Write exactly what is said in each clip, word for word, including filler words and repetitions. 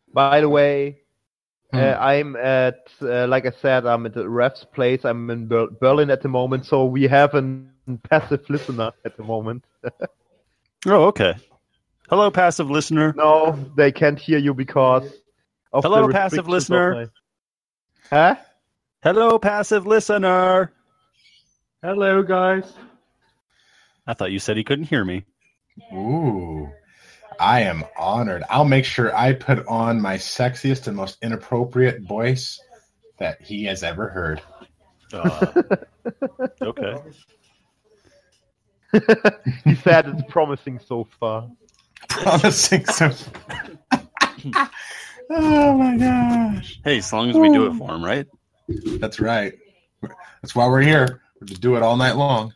By the way, Hmm. uh, I'm at, uh, like I said, I'm at the ref's place. I'm in Ber- Berlin at the moment, so we have a passive listener at the moment. Oh, okay. Hello, passive listener. No, they can't hear you because of Hello, the passive restrictions listener. of my... Huh? Hello, passive listener. Hello, guys. I thought you said he couldn't hear me. Ooh, I am honored. I'll make sure I put on my sexiest and most inappropriate voice that he has ever heard. Uh, okay. He said it's promising so far. Promising so. Oh my gosh. Hey, as long as we do it for him, right? That's right. That's why we're here. We're to do it all night long.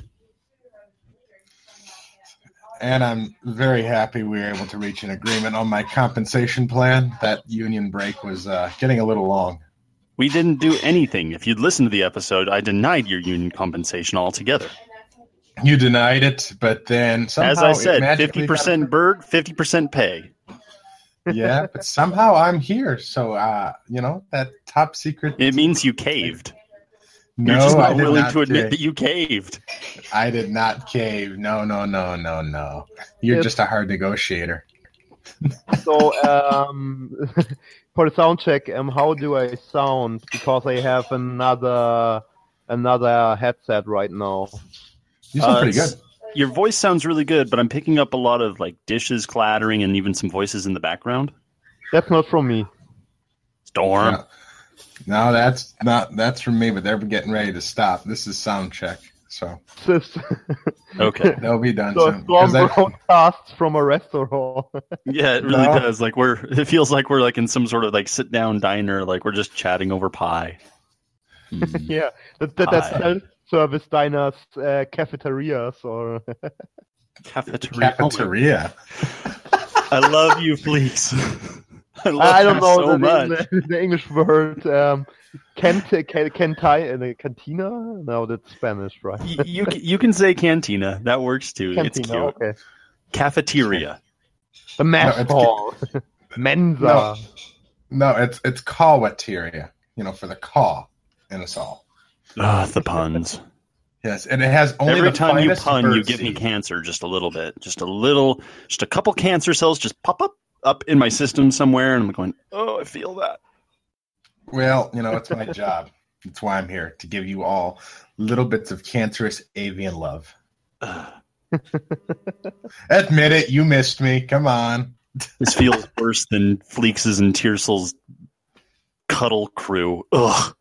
And I'm very happy we were able to reach an agreement on my compensation plan. That union break was uh, getting a little long. We didn't do anything. If you'd listened to the episode, I denied your union compensation altogether. You denied it, but then somehow As I it said, magically fifty percent got- bird, fifty percent pay. Yeah, but somehow I'm here. So, uh, you know, that top secret. It means you caved. No, You're just I not did willing not to admit cave. that you caved. I did not cave. No, no, no, no, no. You're Yes. just a hard negotiator. So, um, for the sound check, um, how do I sound? Because I have another another headset right now. You sound Uh, pretty good. Your voice sounds really good, but I'm picking up a lot of like dishes clattering and even some voices in the background. That's not from me. Storm. No, no, that's not. That's from me. But they're getting ready to stop. This is sound check, so This- Okay. they'll be done so soon. Storm 'Cause I- broadcasts from a restaurant. Yeah, it really No. does. Like we're it feels like we're like in some sort of like sit down diner, like we're just chatting over pie. Mm. Yeah, that, that, that's Hi. self-service diners, uh, cafeterias, or Cafeteria. Oh my- Cafeteria. I love you, please. I love I don't you know so the, much. the, the English word. Um, Kent, can, canti, uh, cantina? No, that's Spanish, right? Y- you c- you can say cantina. That works too. It's Cantina, cute. okay. Cafeteria. The mess No, it's- hall, Mensa. No. No, it's it's caweteria. You know, for the caw in us all. Ah, the puns. Yes, and it has only Every the time you finest pun, you bird give me seed. cancer. Just a little bit. Just a little. Just a couple cancer cells just pop up up in my system somewhere, and I'm going, oh, I feel that. Well, you know, it's my job. That's why I'm here, to give you all little bits of cancerous avian love. Admit it, you missed me. Come on. This feels worse than Fleeks's and Tiersel's cuddle crew. Ugh.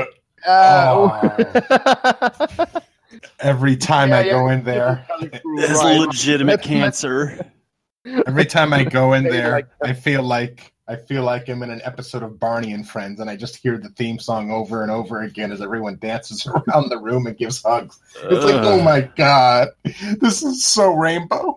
Uh, Every time Yeah, I yeah. go in there, It's Right. legitimate That's- cancer. every time I go in They there, like I feel like I feel like I'm in an episode of Barney and Friends, and I just hear the theme song over and over again as everyone dances around the room and gives hugs. It's like, oh my god, this is so rainbow.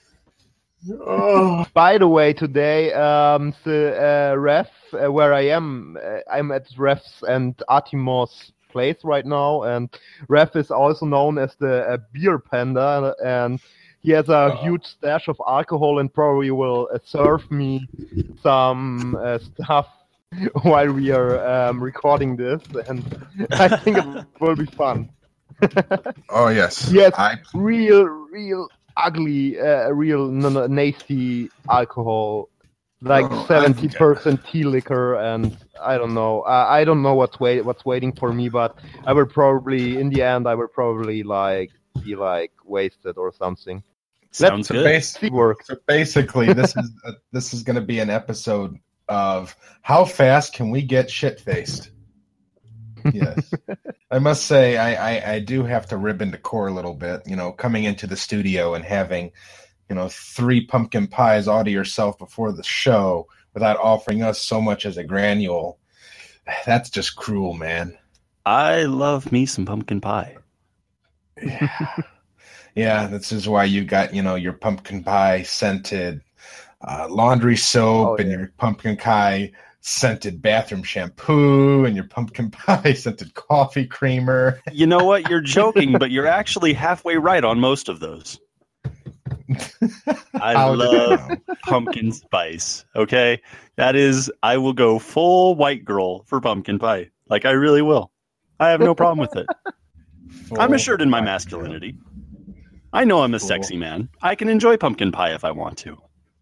Oh. By the way, today, um, the uh, ref uh, where I am, uh, I'm at Ref's and Artimos place right now, and Ref is also known as the uh, beer panda, and he has a Uh-oh. huge stash of alcohol and probably will uh, serve me some uh, stuff while we are um, recording this, and I think it will be fun. Oh yes, Yes. I Real, real ugly, uh, real n- n- nasty alcohol, like Oh, I seventy percent tea liquor, and I don't know. I, I don't know what's wait what's waiting for me, but I will probably, in the end, I will probably like be like wasted or something. Sounds so, good. bas- See work. so basically, this is uh, this is going to be an episode of how fast can we get shit faced. Yes, I must say I, I I do have to rib into core a little bit. You know, coming into the studio and having, you know, three pumpkin pies all to yourself before the show without offering us so much as a granule. That's just cruel, man. I love me some pumpkin pie. Yeah, yeah. This is why you got, you know, your pumpkin pie scented uh, laundry soap Oh, and yeah. your pumpkin pie scented bathroom shampoo and your pumpkin pie scented coffee creamer. You know what? You're joking, but you're actually halfway right on most of those. I How did love it know? pumpkin spice. Okay, that is, I will go full white girl for pumpkin pie. Like I really will. I have no problem with it. I'm assured in my masculinity. I know I'm a Cool. sexy man. I can enjoy pumpkin pie if I want to.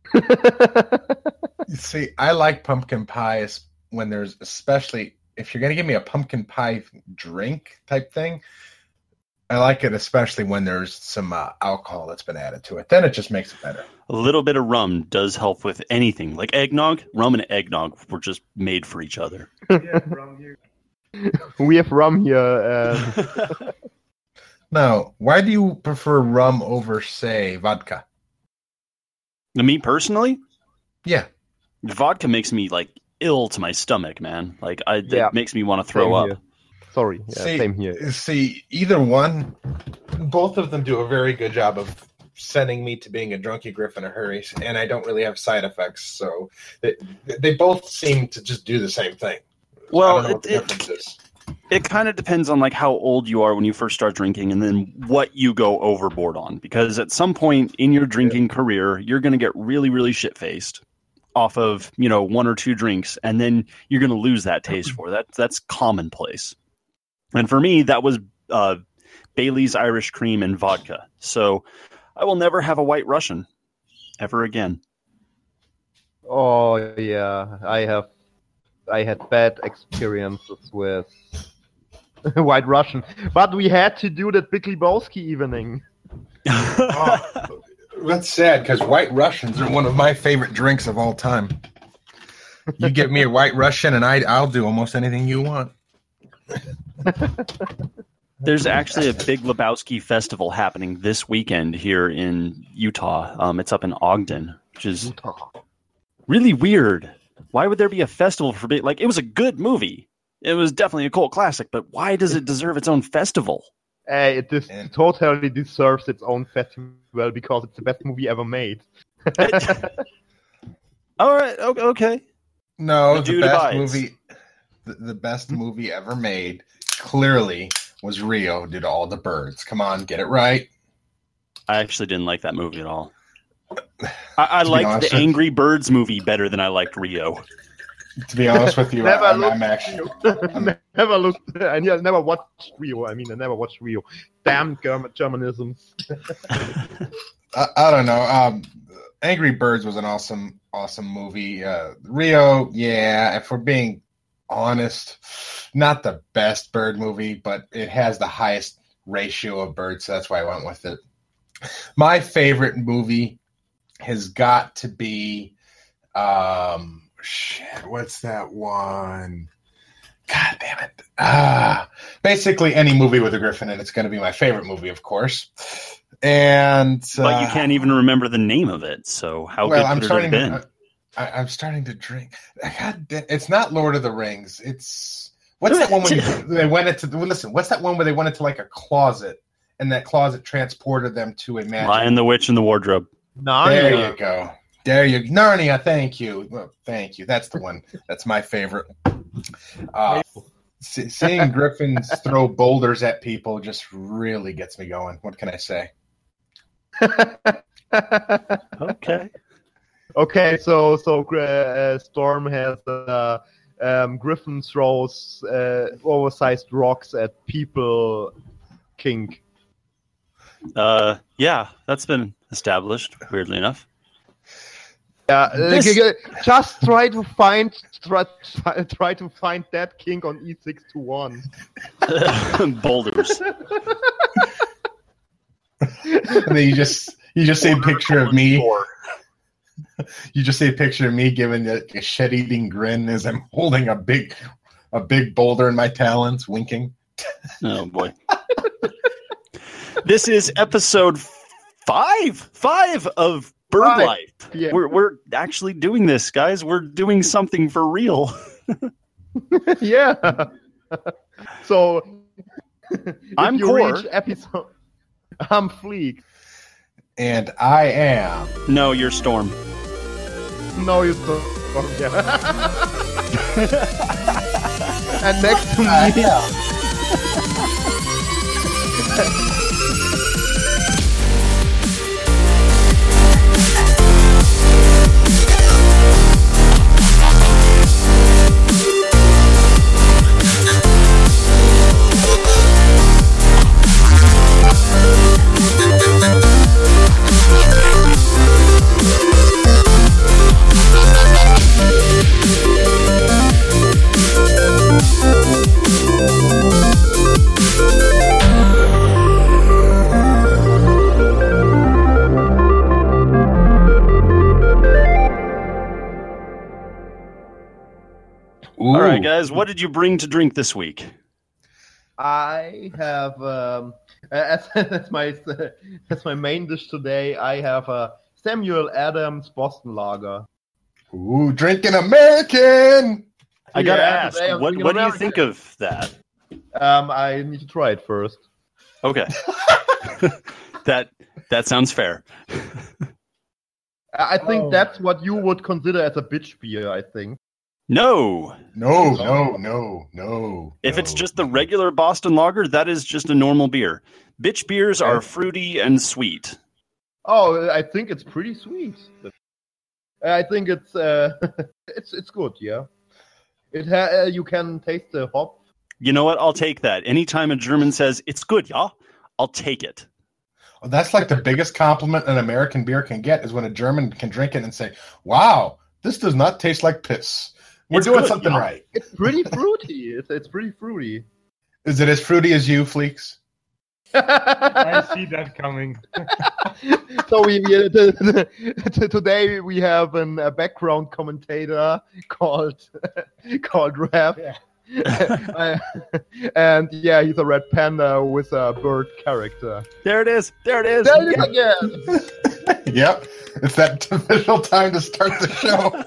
You see, I like pumpkin pie when there's, especially if you're going to give me a pumpkin pie drink type thing. I like it especially when there's some uh, alcohol that's been added to it. Then it just makes it better. A little bit of rum does help with anything. Like eggnog, rum and eggnog were just made for each other. Yeah, from here. We have rum here. And Now, why do you prefer rum over, say, vodka? Me personally, Yeah. vodka makes me like ill to my stomach, man. Like I, Yeah. it makes me want to throw Same up. here. Sorry. Yeah, see, same here. See, either one, both of them do a very good job of sending me to being a drunky griff in a hurry, and I don't really have side effects, so they, they both seem to just do the same thing. Well, I don't know what it- the it- difference is. It kind of depends on like how old you are when you first start drinking, and then what you go overboard on. Because at some point in your drinking career, you're going to get really, really shit faced off of you know one or two drinks, and then you're going to lose that taste for it. that. That's commonplace. And for me, that was uh, Bailey's Irish Cream and vodka. So I will never have a White Russian ever again. Oh yeah, I have. I had bad experiences with White Russian, but we had to do that Big Lebowski evening. Oh, that's sad because White Russians are one of my favorite drinks of all time. You give me a White Russian, and I, I'll do almost anything you want. There's actually a Big Lebowski festival happening this weekend here in Utah. Um, it's up in Ogden, which is really weird. Why would there be a festival for big? Like, it was a good movie. It was definitely a cult classic, but why does it deserve its own festival? Uh, it dis- And- totally deserves its own festival because it's the best movie ever made. All right, o- okay. No, The the, dude best abides. movie, the, the best movie ever made, clearly was Rio due to all the birds. Come on, get it right. I actually didn't like that movie at all. I, I To be liked honest the with- Angry Birds movie better than I liked Rio. To be honest with you, Never I, I'm, looked I'm actually. never looked. I ne- never watched Rio. I mean, I never watched Rio. Damn German Germanisms. I, I don't know. Um, Angry Birds was an awesome, awesome movie. Uh, Rio, yeah. If we're being honest, not the best bird movie, but it has the highest ratio of birds, so that's why I went with it. My favorite movie has got to be, um, shit. What's that one? God damn it! Ah, basically any movie with a griffin in it's going to be my favorite movie, of course. And But you uh, can't even remember the name of it, so how well, good I'm could it starting have been? to. I, I'm starting to drink. God, damn- it's not Lord of the Rings. It's what's that one where you, they went into? Listen, what's that one where they went into like a closet, and that closet transported them to a magic. Lion, the Witch, and the Wardrobe. There Narnia. you go. There you Narnia. Thank you. Well, thank you. That's the one. That's my favorite. Uh, see, seeing griffins throw boulders at people just really gets me going. What can I say? Okay. Okay, so so uh, Storm has uh, um, Griffin throws uh, oversized rocks at people. King. Uh, yeah, that's been established, weirdly enough. Yeah, uh, This- g- g- just try to find try, try to find that king on e six to one. Boulders. And then you just you just see a picture of me. You just see a picture of me giving a, a shed-eating grin as I'm holding a big a big boulder in my talons, winking. Oh, boy. This is episode five. Five of Bird Five. Life. Yeah. We're, we're actually doing this, guys. We're doing something for real. Yeah. So if I'm you Core. reach episode, I'm Fleek. And I am. No, you're Storm. No, you still. Yeah. And next to I me, am. All right, guys, what did you bring to drink this week? I have um, as, as my as my main dish today. I have a Samuel Adams Boston Lager. Ooh, drinking American. I gotta Yeah, ask, today I'm what drinking what do you American. think of that? Um, I need to try it first. Okay, that that sounds fair. I I think Oh that's my what you would consider as a bitch beer. I think. No, No, no, no, no. if no. it's just the regular Boston Lager, that is just a normal beer. Bitch beers are Okay. fruity and sweet. Oh, I think it's pretty sweet. I think it's uh, it's it's good. Yeah, it ha- uh, you can taste the hop. You know what? I'll take that. Anytime a German says it's good, yeah, I'll take it. Oh, that's like the biggest compliment an American beer can get is when a German can drink it and say, "Wow, this does not taste like piss. We're It's doing good, something yeah. right." It's pretty fruity. It's it's pretty fruity. Is it as fruity as you, Fleeks? I see that coming. So we, we t- t- today we have an, a background commentator called called Rev. Yeah. Uh, and yeah, he's a red panda with a bird character. There it is. There it is. There it is again. Yep. It's that official time to start the show.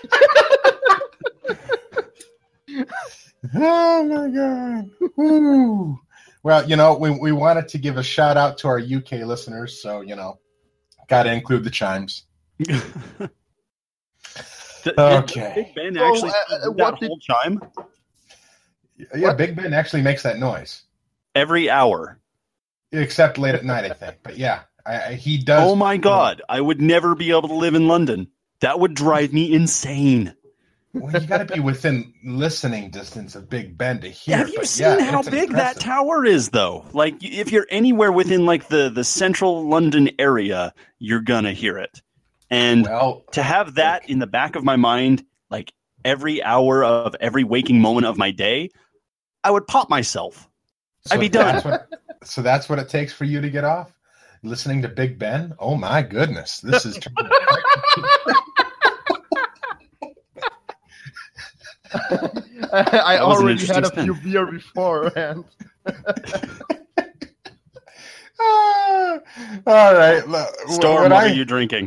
Oh my god. Woo. Well, you know, we, we wanted to give a shout out to our U K listeners, so you know, gotta include the chimes. Th- did Okay. Big Ben So, actually uh, do that what did- whole chime Yeah, What? Big Ben actually makes that noise. every hour. Except late at night, I think. But yeah, I, I, he does. Oh my God! I would never be able to live in London. That would drive me insane. Well, you got to be within listening distance of Big Ben to hear. Have you but seen yeah, how it's big impressive. that tower is, though? Like, if you're anywhere within like the the central London area, you're gonna hear it. And Well, to have that in the back of my mind, like every hour of every waking moment of my day, I would pop myself. so I'd be done. That's what, so that's what it takes for you to get off? Listening to Big Ben? Oh my goodness. This is I, I That was an already had a interesting few spin. beer beforehand. Ah, all right. Look, Storm, what what I, are you drinking?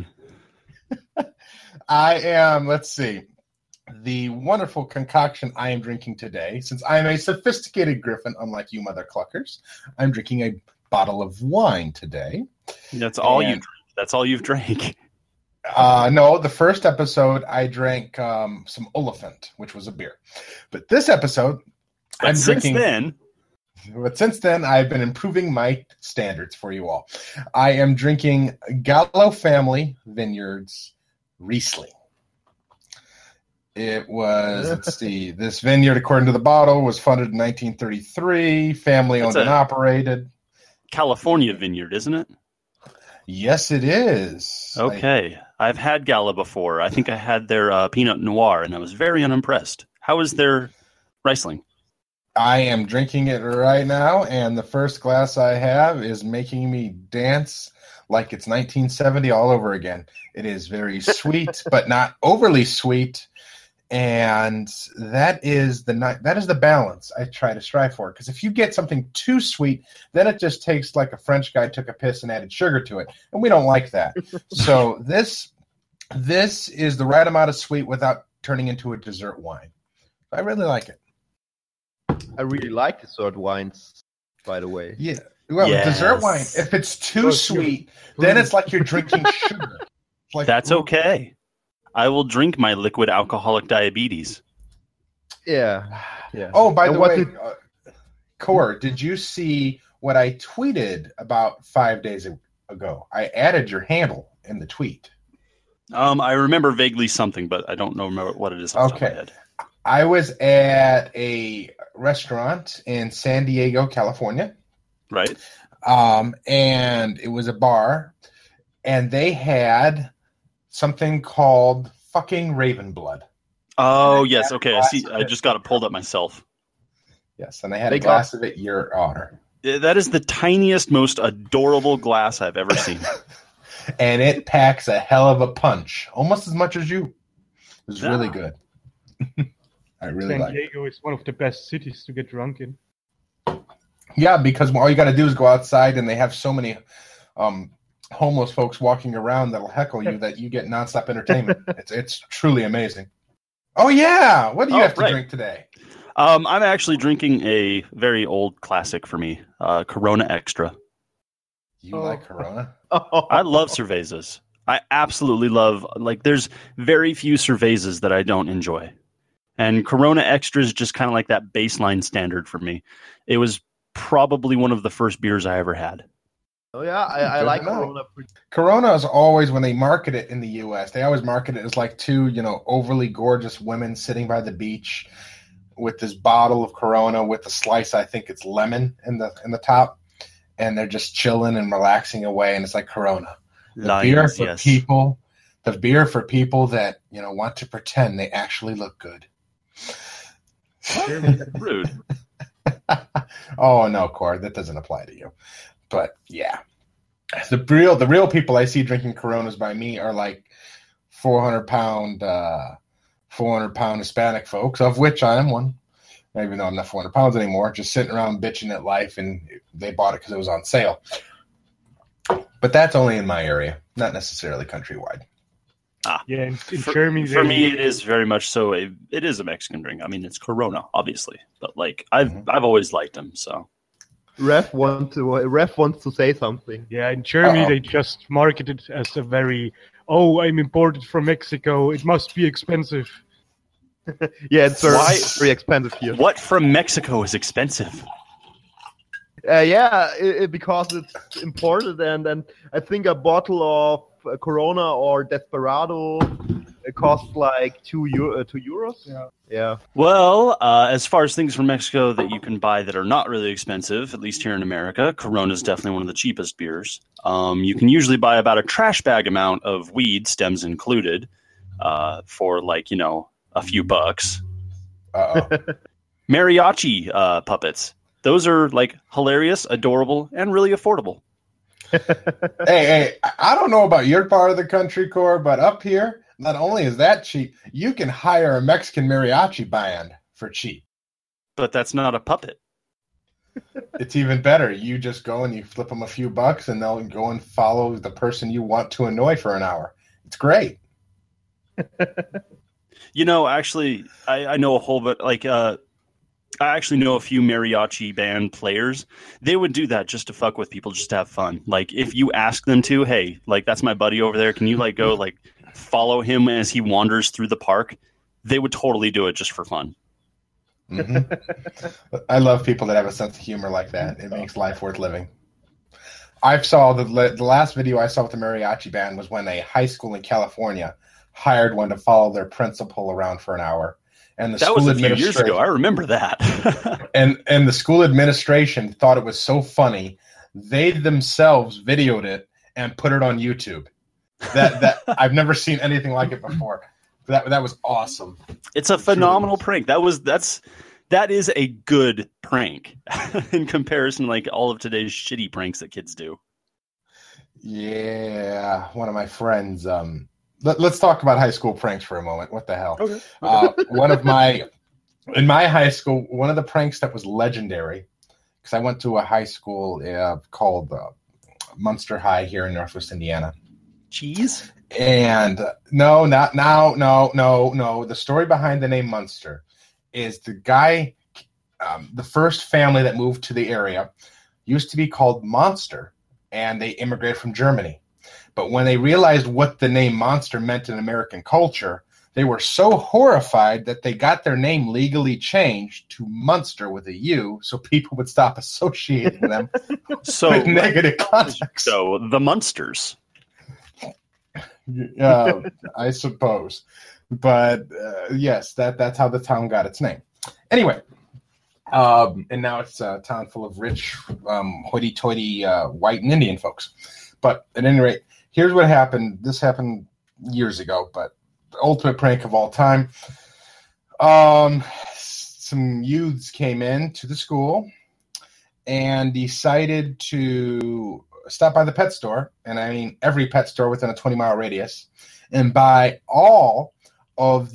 I am, let's see, the wonderful concoction I am drinking today, since I am a sophisticated griffin, unlike you mother cluckers, I'm drinking a bottle of wine today. That's all you. And- Drink. That's all you've drank. Uh, no, the first episode I drank um, some Oliphant, which was a beer. But this episode, But I'm since drinking. then, But since then, I've been improving my standards for you all. I am drinking Gallo Family Vineyards Riesling. It was, let's see, this vineyard, according to the bottle, was funded in nineteen thirty-three, family owned That's and a- operated. California vineyard, isn't it? Yes, it is. Okay, I've had Gala before. I think I had their uh, Pinot Noir, and I was very unimpressed. How is their Riesling? I am drinking it right now, and the first glass I have is making me dance like it's nineteen seventy all over again. It is very sweet, but not overly sweet, and that is the ni- that is the balance I try to strive for. Because if you get something too sweet, then it just tastes like a French guy took a piss and added sugar to it, and we don't like that. So this this is the right amount of sweet without turning into a dessert wine. I really like it. I really like dessert wines, by the way. Yeah. Well, Yes. dessert wine, if it's too Oh, sweet, then it's like you're drinking sugar. It's like, That's okay. I will drink my liquid alcoholic diabetes. Yeah, yeah. Oh, by And the what way, did- uh, Core, did you see what I tweeted about five days ago? I added your handle in the tweet. Um, I remember vaguely something, but I don't know remember what it is off the top of Okay. my head. I was at a restaurant in San Diego, California, Right? um, and it was a bar, and they had something called fucking Raven Blood. Oh, And I yes. had a Okay, I glass see. of I it. just got it pulled up myself. Yes, and I had They a glass of it, Your Honor. Uh, That is the tiniest, most adorable glass I've ever seen. And it packs a hell of a punch, almost as much as you. It was Yeah. really good. I really San like. Diego is one of the best cities to get drunk in. Yeah, because all you got to do is go outside, and they have so many um, homeless folks walking around that'll heckle you that you get nonstop entertainment. it's it's truly amazing. Oh yeah, what do you Oh, have to right. drink today? Um, I'm actually drinking a very old classic for me, uh, Corona Extra. You Oh. like Corona? Oh. I love cervezas. I absolutely love, like, there's very few cervezas that I don't enjoy. And Corona Extra is just kind of like that baseline standard for me. It was probably one of the first beers I ever had. Oh yeah, I, I Good like to know. Corona. Pretty- Corona is always, when they market it in the U S, they always market it as like two, you know, overly gorgeous women sitting by the beach with this bottle of Corona with a slice, I think it's lemon in the in the top, and they're just chilling and relaxing away, and it's like Corona. The Lions, beer for yes. people, the beer for people that, you know, want to pretend they actually look good. Rude. Oh no, Cord, that doesn't apply to you. But yeah, the real the real people I see drinking Coronas by me are like four hundred pound, uh, four hundred pound Hispanic folks, of which I am one. Even though I'm not four hundred pounds anymore, just sitting around bitching at life, and they bought it because it was on sale. But that's only in my area, not necessarily countrywide. Yeah, in, in For, Germany, for they- me, it is very much so. A, it is a Mexican drink. I mean, it's Corona, obviously, but like I've Mhm. I've always liked them. So Ref want to Ref wants to say something. Yeah, in Germany Uh-oh. they just market it as a very, oh, I'm imported from Mexico. It must be expensive. Yeah, it's very, Why- very expensive here. what from Mexico is expensive? Uh, yeah, it, it- because it's imported, and then I think a bottle of uh, Corona or Desperado it costs like two euro, uh, two euros. Yeah. Yeah. Well, uh, as far as things from Mexico that you can buy that are not really expensive, at least here in America, Corona is definitely one of the cheapest beers. Um, you can usually buy about a trash bag amount of weed, stems included, uh, for like, you know, a few bucks. Uh oh. Mariachi uh, puppets. Those are like hilarious, adorable, and really affordable. hey, hey, I don't know about your part of the country, Core, but up here, not only is that cheap, you can hire a Mexican mariachi band for cheap. But that's not a puppet. It's even better. You just go and you flip them a few bucks, and they'll go and follow the person you want to annoy for an hour. It's great. You know, actually, I, I know a whole bit. Like, uh, I actually know a few mariachi band players. They would do that just to fuck with people, just to have fun. Like, if you ask them to, hey, like that's my buddy over there. Can you like go like follow him as he wanders through the park? They would totally do it just for fun. hmm I love people that have a sense of humor like that. It makes life worth living. I saw the the last video I saw with the mariachi band was when a high school in California hired one to follow their principal around for an hour, and the That school was a few years administration ago. I remember that. and and the school administration thought it was so funny they themselves videoed it and put it on YouTube. That that I've never seen anything like it before. That that was awesome. It's a phenomenal prank. That was that's that is a good prank in comparison to like all of today's shitty pranks that kids do. Yeah, one of my friends. Um, let, let's talk about high school pranks for a moment. What the hell? Okay. Uh, one of my in my high school, one of the pranks that was legendary, because I went to a high school uh, called uh, Munster High here in Northwest Indiana. Cheese? And uh, no, not now, no, no, no. The story behind the name Munster is the guy, um, the first family that moved to the area used to be called Monster, and they immigrated from Germany. But when they realized what the name Monster meant in American culture, they were so horrified that they got their name legally changed to Munster with a U, so people would stop associating them So with negative context. So the Munsters. uh, I suppose, but uh, yes, that that's how the town got its name. Anyway, um, and now it's a town full of rich, um, hoity-toity uh, white and Indian folks. But at any rate, here's what happened. This happened years ago, but the ultimate prank of all time. Um, some youths came in to the school and decided to stop by the pet store, and I mean every pet store within a twenty-mile radius, and buy all of the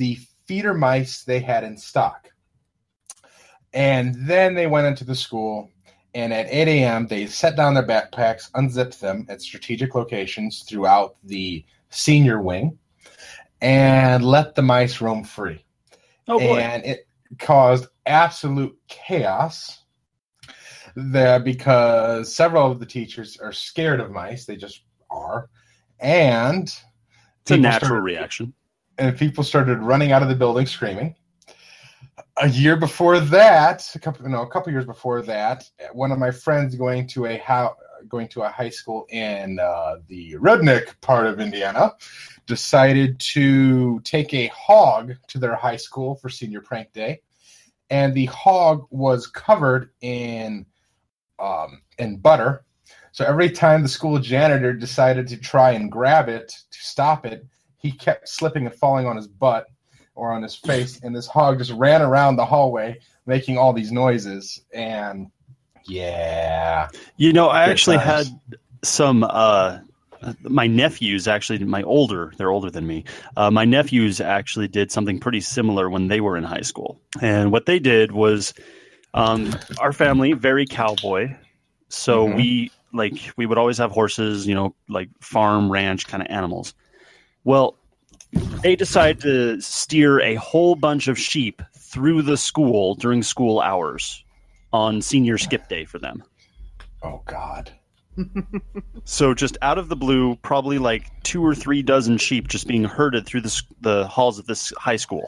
feeder mice they had in stock. And then they went into the school, and at eight a.m., they set down their backpacks, unzipped them at strategic locations throughout the senior wing, and let the mice roam free. Oh, boy. And it caused absolute chaos there because several of the teachers are scared of mice. They just are. And It's a natural started, reaction. And people started running out of the building screaming. A year before that, a couple, no, a couple years before that, one of my friends going to a how, going to a high school in uh, the redneck part of Indiana decided to take a hog to their high school for senior prank day, and the hog was covered in um, in butter. So every time the school janitor decided to try and grab it to stop it, he kept slipping and falling on his butt or on his face, and this hog just ran around the hallway making all these noises. And yeah, You know, I Good actually times. had some, uh, my nephews actually, my older, they're older than me. Uh, my nephews actually did something pretty similar when they were in high school. And what they did was, um, our family, very cowboy. So Mhm. we, like, we would always have horses, you know, like farm, ranch kind of animals. Well, they decided to steer a whole bunch of sheep through the school during school hours on senior skip day for them. oh god. So just out of the blue, probably like two or three dozen sheep just being herded through the, s- the halls of this high school.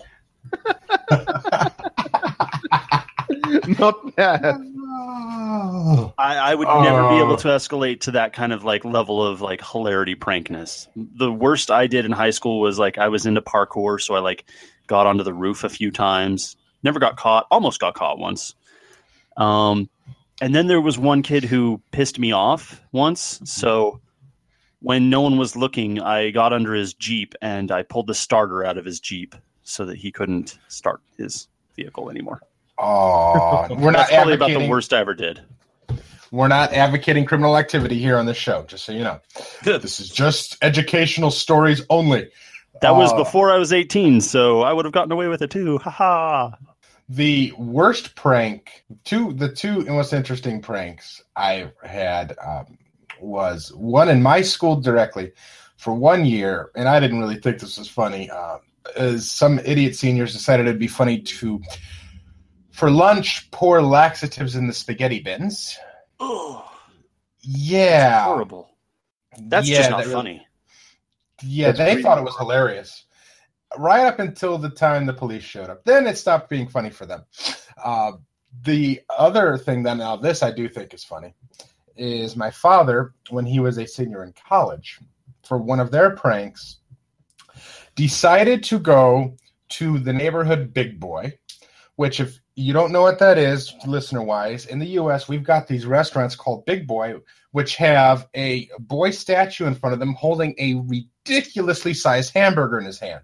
Not bad. Oh. I, I would never be Oh. able to escalate to that kind of like level of like hilarity prankness. The worst I did in high school was like I was into parkour, so I like got onto the roof a few times. Never got caught. Almost got caught once. Um, and then there was one kid who pissed me off once. So when no one was looking, I got under his Jeep and I pulled the starter out of his Jeep so that he couldn't start his vehicle anymore. Oh, we're not That's probably about advocating. the worst I ever did. We're not advocating criminal activity here on this show, just so you know. This is just educational stories only. That was Uh, before I was eighteen, so I would have gotten away with it too. Ha ha. The worst prank, two the two most interesting pranks I had um, was one in my school directly for one year, and I didn't really think this was funny. Uh, is some idiot seniors decided it'd be funny to, for lunch, pour laxatives in the spaghetti bins. Oh, Yeah, horrible. That's Yeah, just not that really- funny. Yeah, That's they pretty thought it was hilarious. Right up until the time the police showed up. Then it stopped being funny for them. Uh, the other thing that now this I do think is funny is my father, when he was a senior in college, for one of their pranks, decided to go to the neighborhood Big Boy, which if you don't know what that is, listener-wise, in the U S, we've got these restaurants called Big Boy, which have a boy statue in front of them holding a ridiculously sized hamburger in his hand.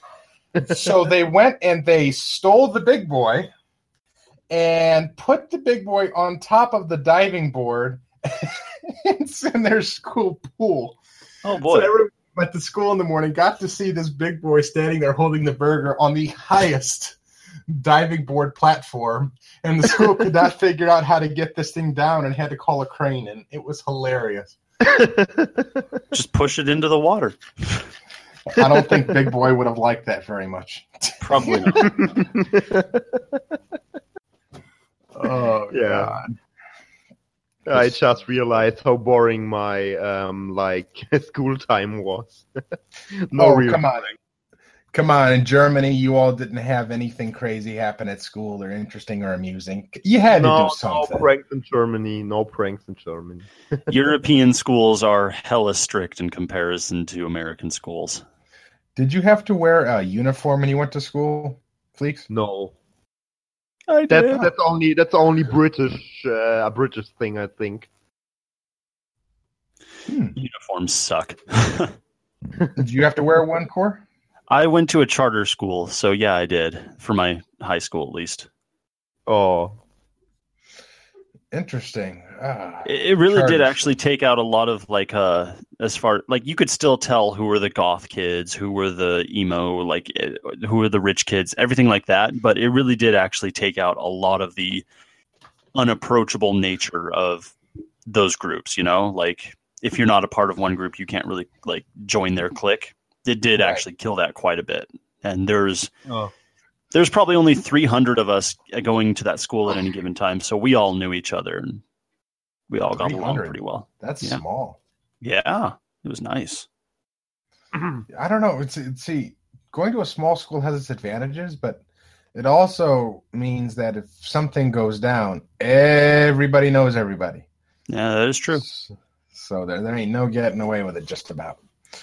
So they went and they stole the Big Boy and put the Big Boy on top of the diving board in their school pool. Oh So boy. everyone at the school in the morning got to see this Big Boy standing there holding the burger on the highest diving board platform, and the school could not figure out how to get this thing down and had to call a crane, and it was hilarious. Just push it into the water. I don't think Big Boy would have liked that very much. Probably not. Oh, Yeah. I just realized how boring my um like school time was. no oh, real come on. Come on. In Germany, you all didn't have anything crazy happen at school or interesting or amusing. You had to no, do no something. pranks in Germany. No pranks in Germany. European schools are hella strict in comparison to American schools. Did you have to wear a uniform when you went to school, Fleeks? No, I that's that's only that's only British uh, a British thing, I think. Uniforms suck. Did you have to wear one, Core? I went to a charter school, so yeah, I did, for my high school at least. Oh, Interesting. uh, It it really did Chargers. actually take out a lot of like uh as far like you could still tell who were the goth kids, who were the emo, like eh, who were the rich kids, everything like that. But it really did actually take out a lot of the unapproachable nature of those groups. You know, like if you're not a part of one group, you can't really like join their clique. It did Right. actually kill that quite a bit. And there's Oh. there's probably only three hundred of us going to that school at any given time, so we all knew each other and we all got along three hundred. pretty well. That's Yeah. small. Yeah, it was nice. I don't know. It's, it's see, going to a small school has its advantages, but it also means that if something goes down, everybody knows everybody. Yeah, that is true. So there, there ain't no getting away with it. Just about.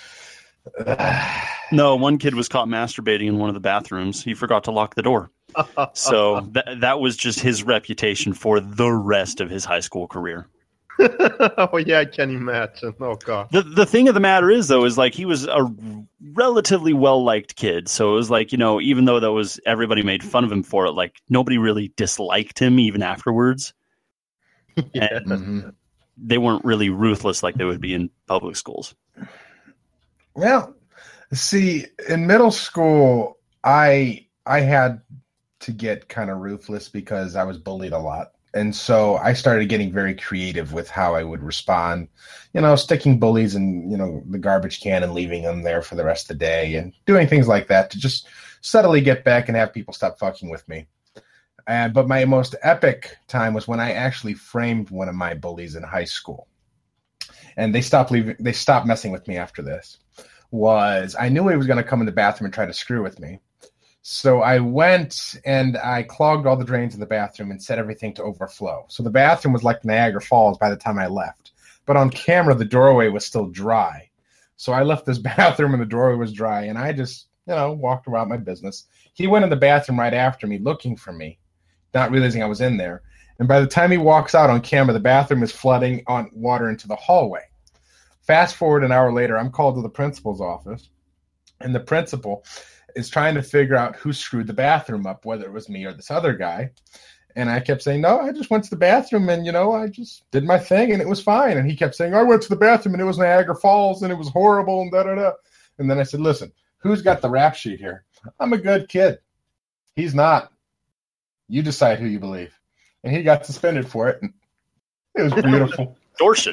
No, one kid was caught masturbating in one of the bathrooms. He forgot to lock the door. So that that was just his reputation for the rest of his high school career. Oh yeah, I can imagine. Oh god. The the thing of the matter is though is like he was a relatively well liked kid. So it was like, you know, even though that was everybody made fun of him for it, like nobody really disliked him even afterwards. Yeah. And Mhm. they weren't really ruthless like they would be in public schools. Well, see, in middle school, I I had to get kind of ruthless because I was bullied a lot. And so I started getting very creative with how I would respond, you know, sticking bullies in, you know, the garbage can and leaving them there for the rest of the day and doing things like that to just subtly get back and have people stop fucking with me. And but my most epic time was when I actually framed one of my bullies in high school. And they stopped leaving they stopped messing with me after this. Was I knew he was going to come in the bathroom and try to screw with me. So I went and I clogged all the drains in the bathroom and set everything to overflow. So the bathroom was like Niagara Falls by the time I left. But on camera, the doorway was still dry. So I left this bathroom and the doorway was dry. And I just, you know, walked around my business. He went in the bathroom right after me looking for me, not realizing I was in there. And by the time he walks out on camera, the bathroom is flooding on water into the hallway. Fast forward an hour later, I'm called to the principal's office. And the principal is trying to figure out who screwed the bathroom up, whether it was me or this other guy. And I kept saying, no, I just went to the bathroom and, you know, I just did my thing and it was fine. And he kept saying, I went to the bathroom and it was Niagara Falls and it was horrible and da da da. And then I said, listen, who's got the rap sheet here? I'm a good kid. He's not. You decide who you believe. And he got suspended for it. And it was beautiful. Extortion.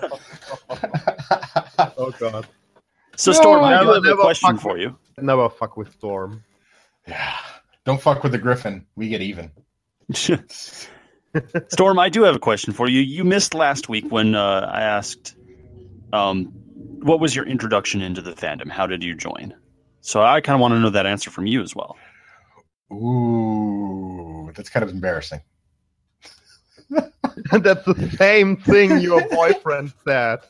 Oh god. So, No, Storm, I do never- have a never question fuck for you. Never fuck with Storm. Yeah. Don't fuck with the Griffin. We get even. Storm, I do have a question for you. You missed last week when uh, I asked, um, what was your introduction into the fandom? How did you join? So I kind of want to know that answer from you as well. Ooh, that's kind of embarrassing. That's the same thing your boyfriend said.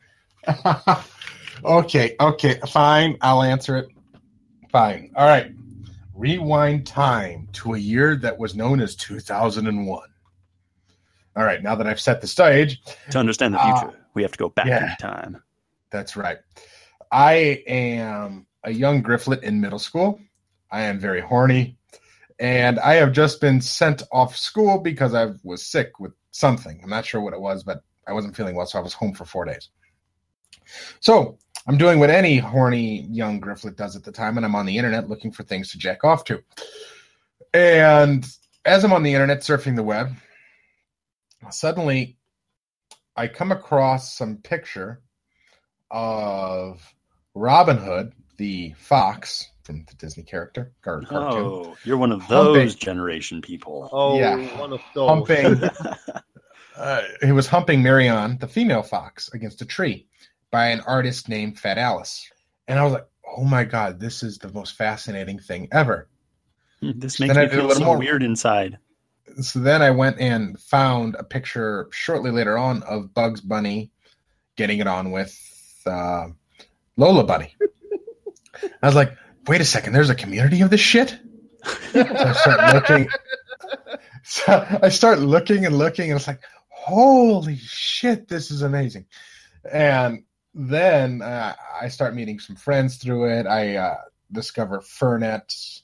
Okay, okay, fine. I'll answer it. Fine. All right. Rewind time to a year that was known as two thousand one. All right, now that I've set the stage, To understand the Uh, future, we have to go back yeah. in time. that's right. I am a young Grifflet in middle school. I am very horny. And I have just been sent off school because I was sick with something. I'm not sure what it was, but I wasn't feeling well, so I was home for four days. So I'm doing what any horny young Grifflet does at the time, and I'm on the internet looking for things to jack off to. And as I'm on the internet surfing the web, suddenly I come across some picture of Robin Hood, the fox from the Disney character, or cartoon, Oh, you're one of Humping. those generation people. Oh, Yeah. one of those. humping. uh, he was humping Marion, the female fox, against a tree by an artist named Fat Alice. And I was like, oh my God, this is the most fascinating thing ever. This Then makes I me did a feel little so more- weird inside. So then I went and found a picture shortly later on of Bugs Bunny getting it on with uh, Lola Bunny. I was like, wait a second, there's a community of this shit? So I start looking. So I start looking and looking, and it's like, holy shit, this is amazing. And then uh, I start meeting some friends through it. I uh, discover Fernet,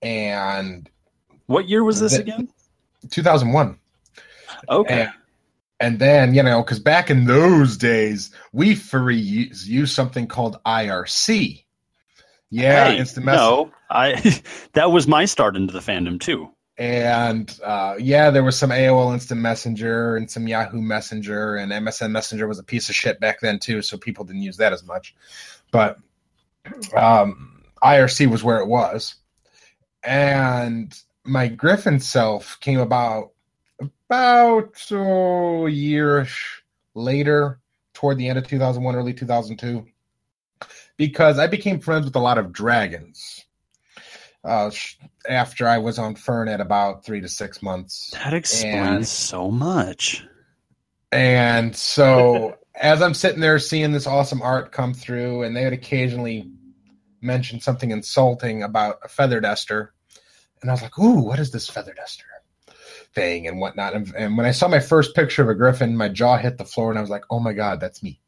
and What year was this The- again? two thousand one. Okay. And, And then, you know, because back in those days, we furries used something called I R C. Yeah, hey, instant message. No, I that was my start into the fandom too. And uh, yeah, there was some A O L Instant Messenger and some Yahoo Messenger, and M S N Messenger was a piece of shit back then too, so people didn't use that as much. But um, I R C was where it was. And my Griffin self came about about oh, a year-ish later, toward the end of two thousand one, early two thousand two, because I became friends with a lot of dragons uh, after I was on Fern at about three to six months. That explains and, so much. And so as I'm sitting there seeing this awesome art come through, and they would occasionally mention something insulting about a feather duster, and I was like, ooh, what is this feather duster thing and whatnot? And, and when I saw my first picture of a griffin, my jaw hit the floor, and I was like, oh my God, that's me.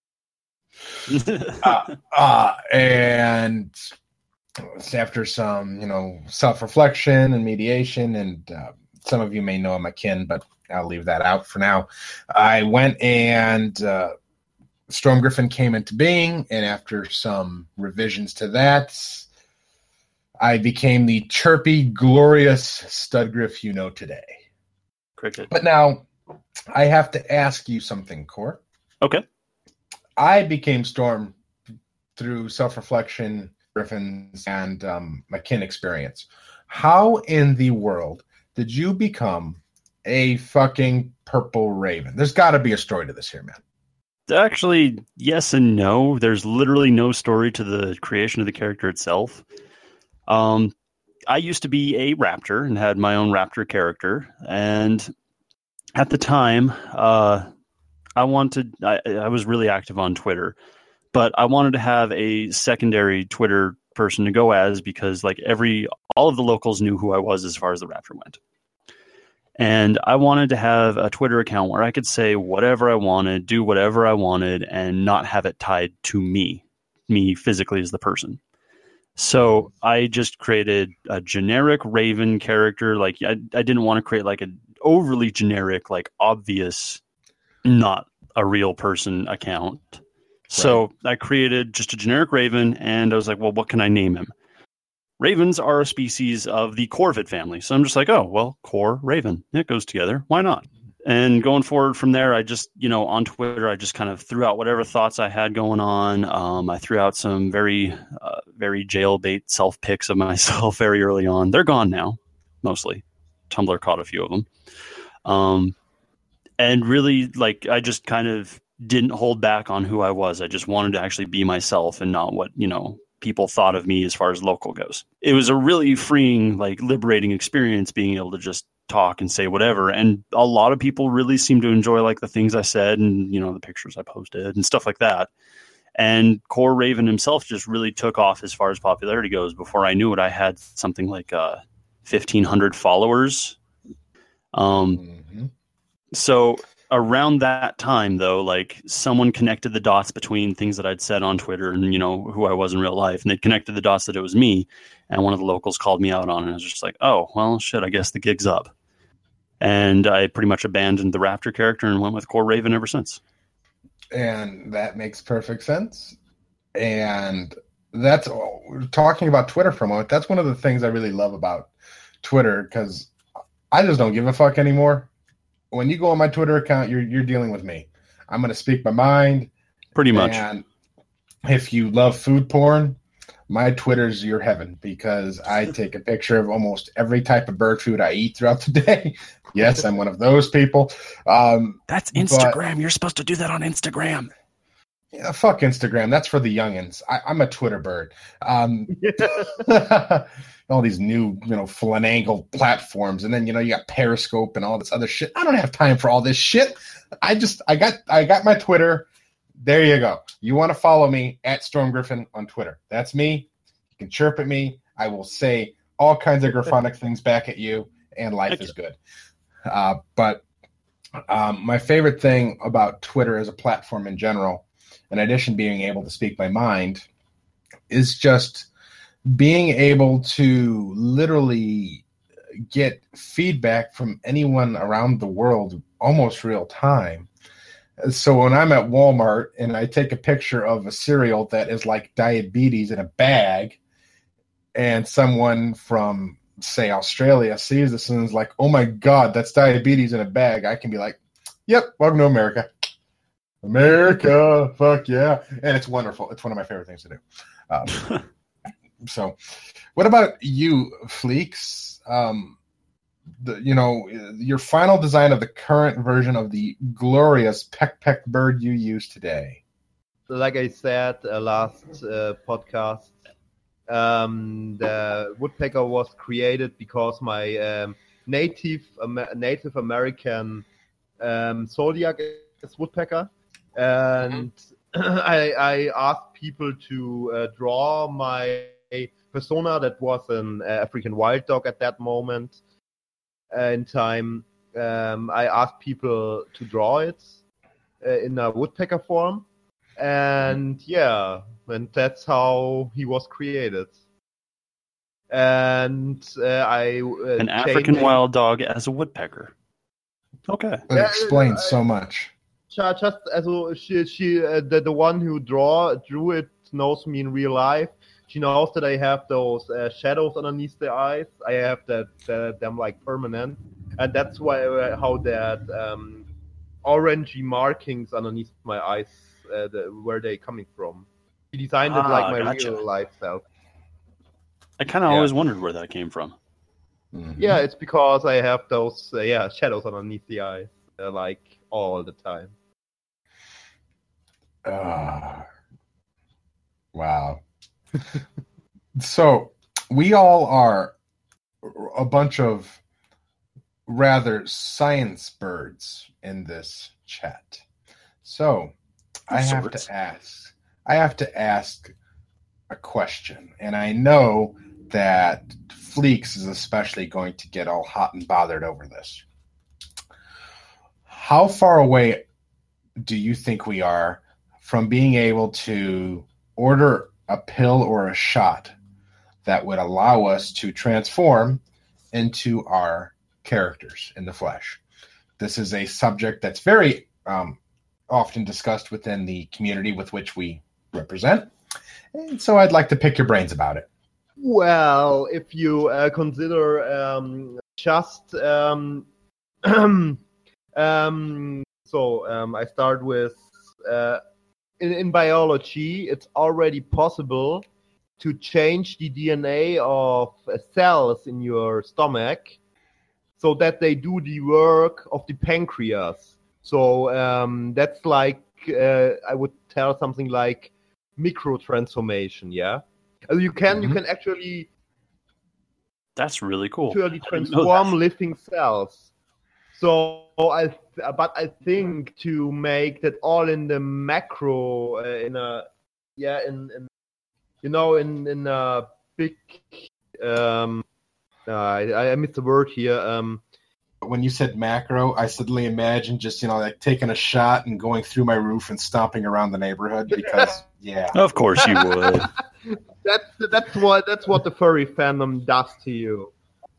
uh, uh, and after some, you know, self-reflection and mediation, and uh, some of you may know I'm a kin, but I'll leave that out for now. I went and uh, Storm Griffin came into being, and after some revisions to that, I became the chirpy, glorious stud griff you know today. Cricket. But now, I have to ask you something, Core. Okay. I became Storm through self-reflection, Griffins, and um, my kin experience. How in the world did you become a fucking purple raven? There's got to be a story to this here, man. Actually, yes and no. There's literally no story to the creation of the character itself. Um, I used to be a raptor and had my own raptor character, and at the time, uh, I wanted. I, I was really active on Twitter, but I wanted to have a secondary Twitter person to go as, because like every all of the locals knew who I was as far as the raptor went. And I wanted to have a Twitter account where I could say whatever I wanted, do whatever I wanted, and not have it tied to me, me physically as the person. So I just created a generic Raven character. Like I, I didn't want to create like an overly generic, like obvious, not a real person account. Right. So I created just a generic Raven, and I was like, well, what can I name him? Ravens are a species of the corvid family. So I'm just like, oh, well, core Raven. It goes together. Why not? And going forward from there, I just, you know, on Twitter, I just kind of threw out whatever thoughts I had going on. Um, I threw out some very, uh, very jailbait self pics of myself very early on. They're gone now, mostly. Tumblr caught a few of them. Um, and really, like, I just kind of didn't hold back on who I was. I just wanted to actually be myself and not what, you know, people thought of me as far as local goes. It was a really freeing, like, liberating experience being able to just talk and say whatever, and a lot of people really seem to enjoy like the things I said and, you know, the pictures I posted and stuff like that. And Core Raven himself just really took off as far as popularity goes. Before I knew it, I had something like uh fifteen hundred followers. Um mm-hmm. So around that time, though, like someone connected the dots between things that I'd said on Twitter and, you know, who I was in real life, and they connected the dots that it was me, and one of the locals called me out on it, and I was just like, oh, well, shit, I guess the gig's up. And I pretty much abandoned the Raptor character and went with Core Raven ever since. And that makes perfect sense. And that's talking about Twitter for a moment. That's one of the things I really love about Twitter, because I just don't give a fuck anymore. When you go on my Twitter account, you're you're dealing with me. I'm going to speak my mind. Pretty much. And if you love food porn, my Twitter's your heaven, because I take a picture of almost every type of bird food I eat throughout the day. Yes, I'm one of those people. Um, That's Instagram. But, you're supposed to do that on Instagram. Yeah, fuck Instagram. That's for the youngins. I, I'm a Twitter bird. Um, all these new, you know, flanangle platforms, and then, you know, you got Periscope and all this other shit. I don't have time for all this shit. I just, I got, I got my Twitter. There you go. You want to follow me at Storm Griffin on Twitter? That's me. You can chirp at me. I will say all kinds of graphonic things back at you, and life Thank is you. good. Uh, but um, my favorite thing about Twitter as a platform in general, in addition to being able to speak my mind, is just being able to literally get feedback from anyone around the world almost real time. So when I'm at Walmart and I take a picture of a cereal that is like diabetes in a bag, and someone from, say, Australia sees this and is like, oh my God, that's diabetes in a bag, I can be like, yep, welcome to America. America, fuck yeah. And it's wonderful. It's one of my favorite things to do. Um, so what about you, Fleeks? Um, the, you know, your final design of the current version of the glorious Peck Peck bird you use today. Like I said uh, last uh, podcast, um, the woodpecker was created because my um, native um, Native American um, zodiac is woodpecker, and mm-hmm. I, I asked people to uh, draw my persona that was an uh, African wild dog at that moment. In time, um, I asked people to draw it uh, in a woodpecker form, and yeah, and that's how he was created. And uh, I uh, an African wild dog as a woodpecker. Okay, that explains so much. Just as she, she uh, the the one who draw drew it knows me in real life. She knows that I have those uh, shadows underneath the eyes. I have that uh, them like permanent, and that's why uh, how that um, orangey markings underneath my eyes, uh, the, where they coming from. She designed ah, it like my gotcha. real life self. I kind of yeah. always wondered where that came from. Mm-hmm. Yeah, it's because I have those uh, yeah shadows underneath the eyes, uh, like all the time. Uh, wow. So we all are a bunch of rather science birds in this chat. So I have sorts. to ask, I have to ask a question, and I know that Fleeks is especially going to get all hot and bothered over this. How far away do you think we are from being able to order a pill or a shot that would allow us to transform into our characters in the flesh? This is a subject that's very um, often discussed within the community with which we represent. And so I'd like to pick your brains about it. Well, if you uh, consider um, just... Um, um, so um, I start with... Uh, In, in biology, it's already possible to change the D N A of uh, cells in your stomach so that they do the work of the pancreas. So um, that's like, uh, I would tell something like microtransformation, yeah? Also you can, mm-hmm. you can actually... That's really cool. Actually transform living cells. So I, but I think to make that all in the macro, uh, in a, yeah, in, in, you know, in in a big, um, uh, I I missed the word here. Um, when you said macro, I suddenly imagined just you know like taking a shot and going through my roof and stomping around the neighborhood because yeah, of course you would. that's that's what that's what the furry fandom does to you.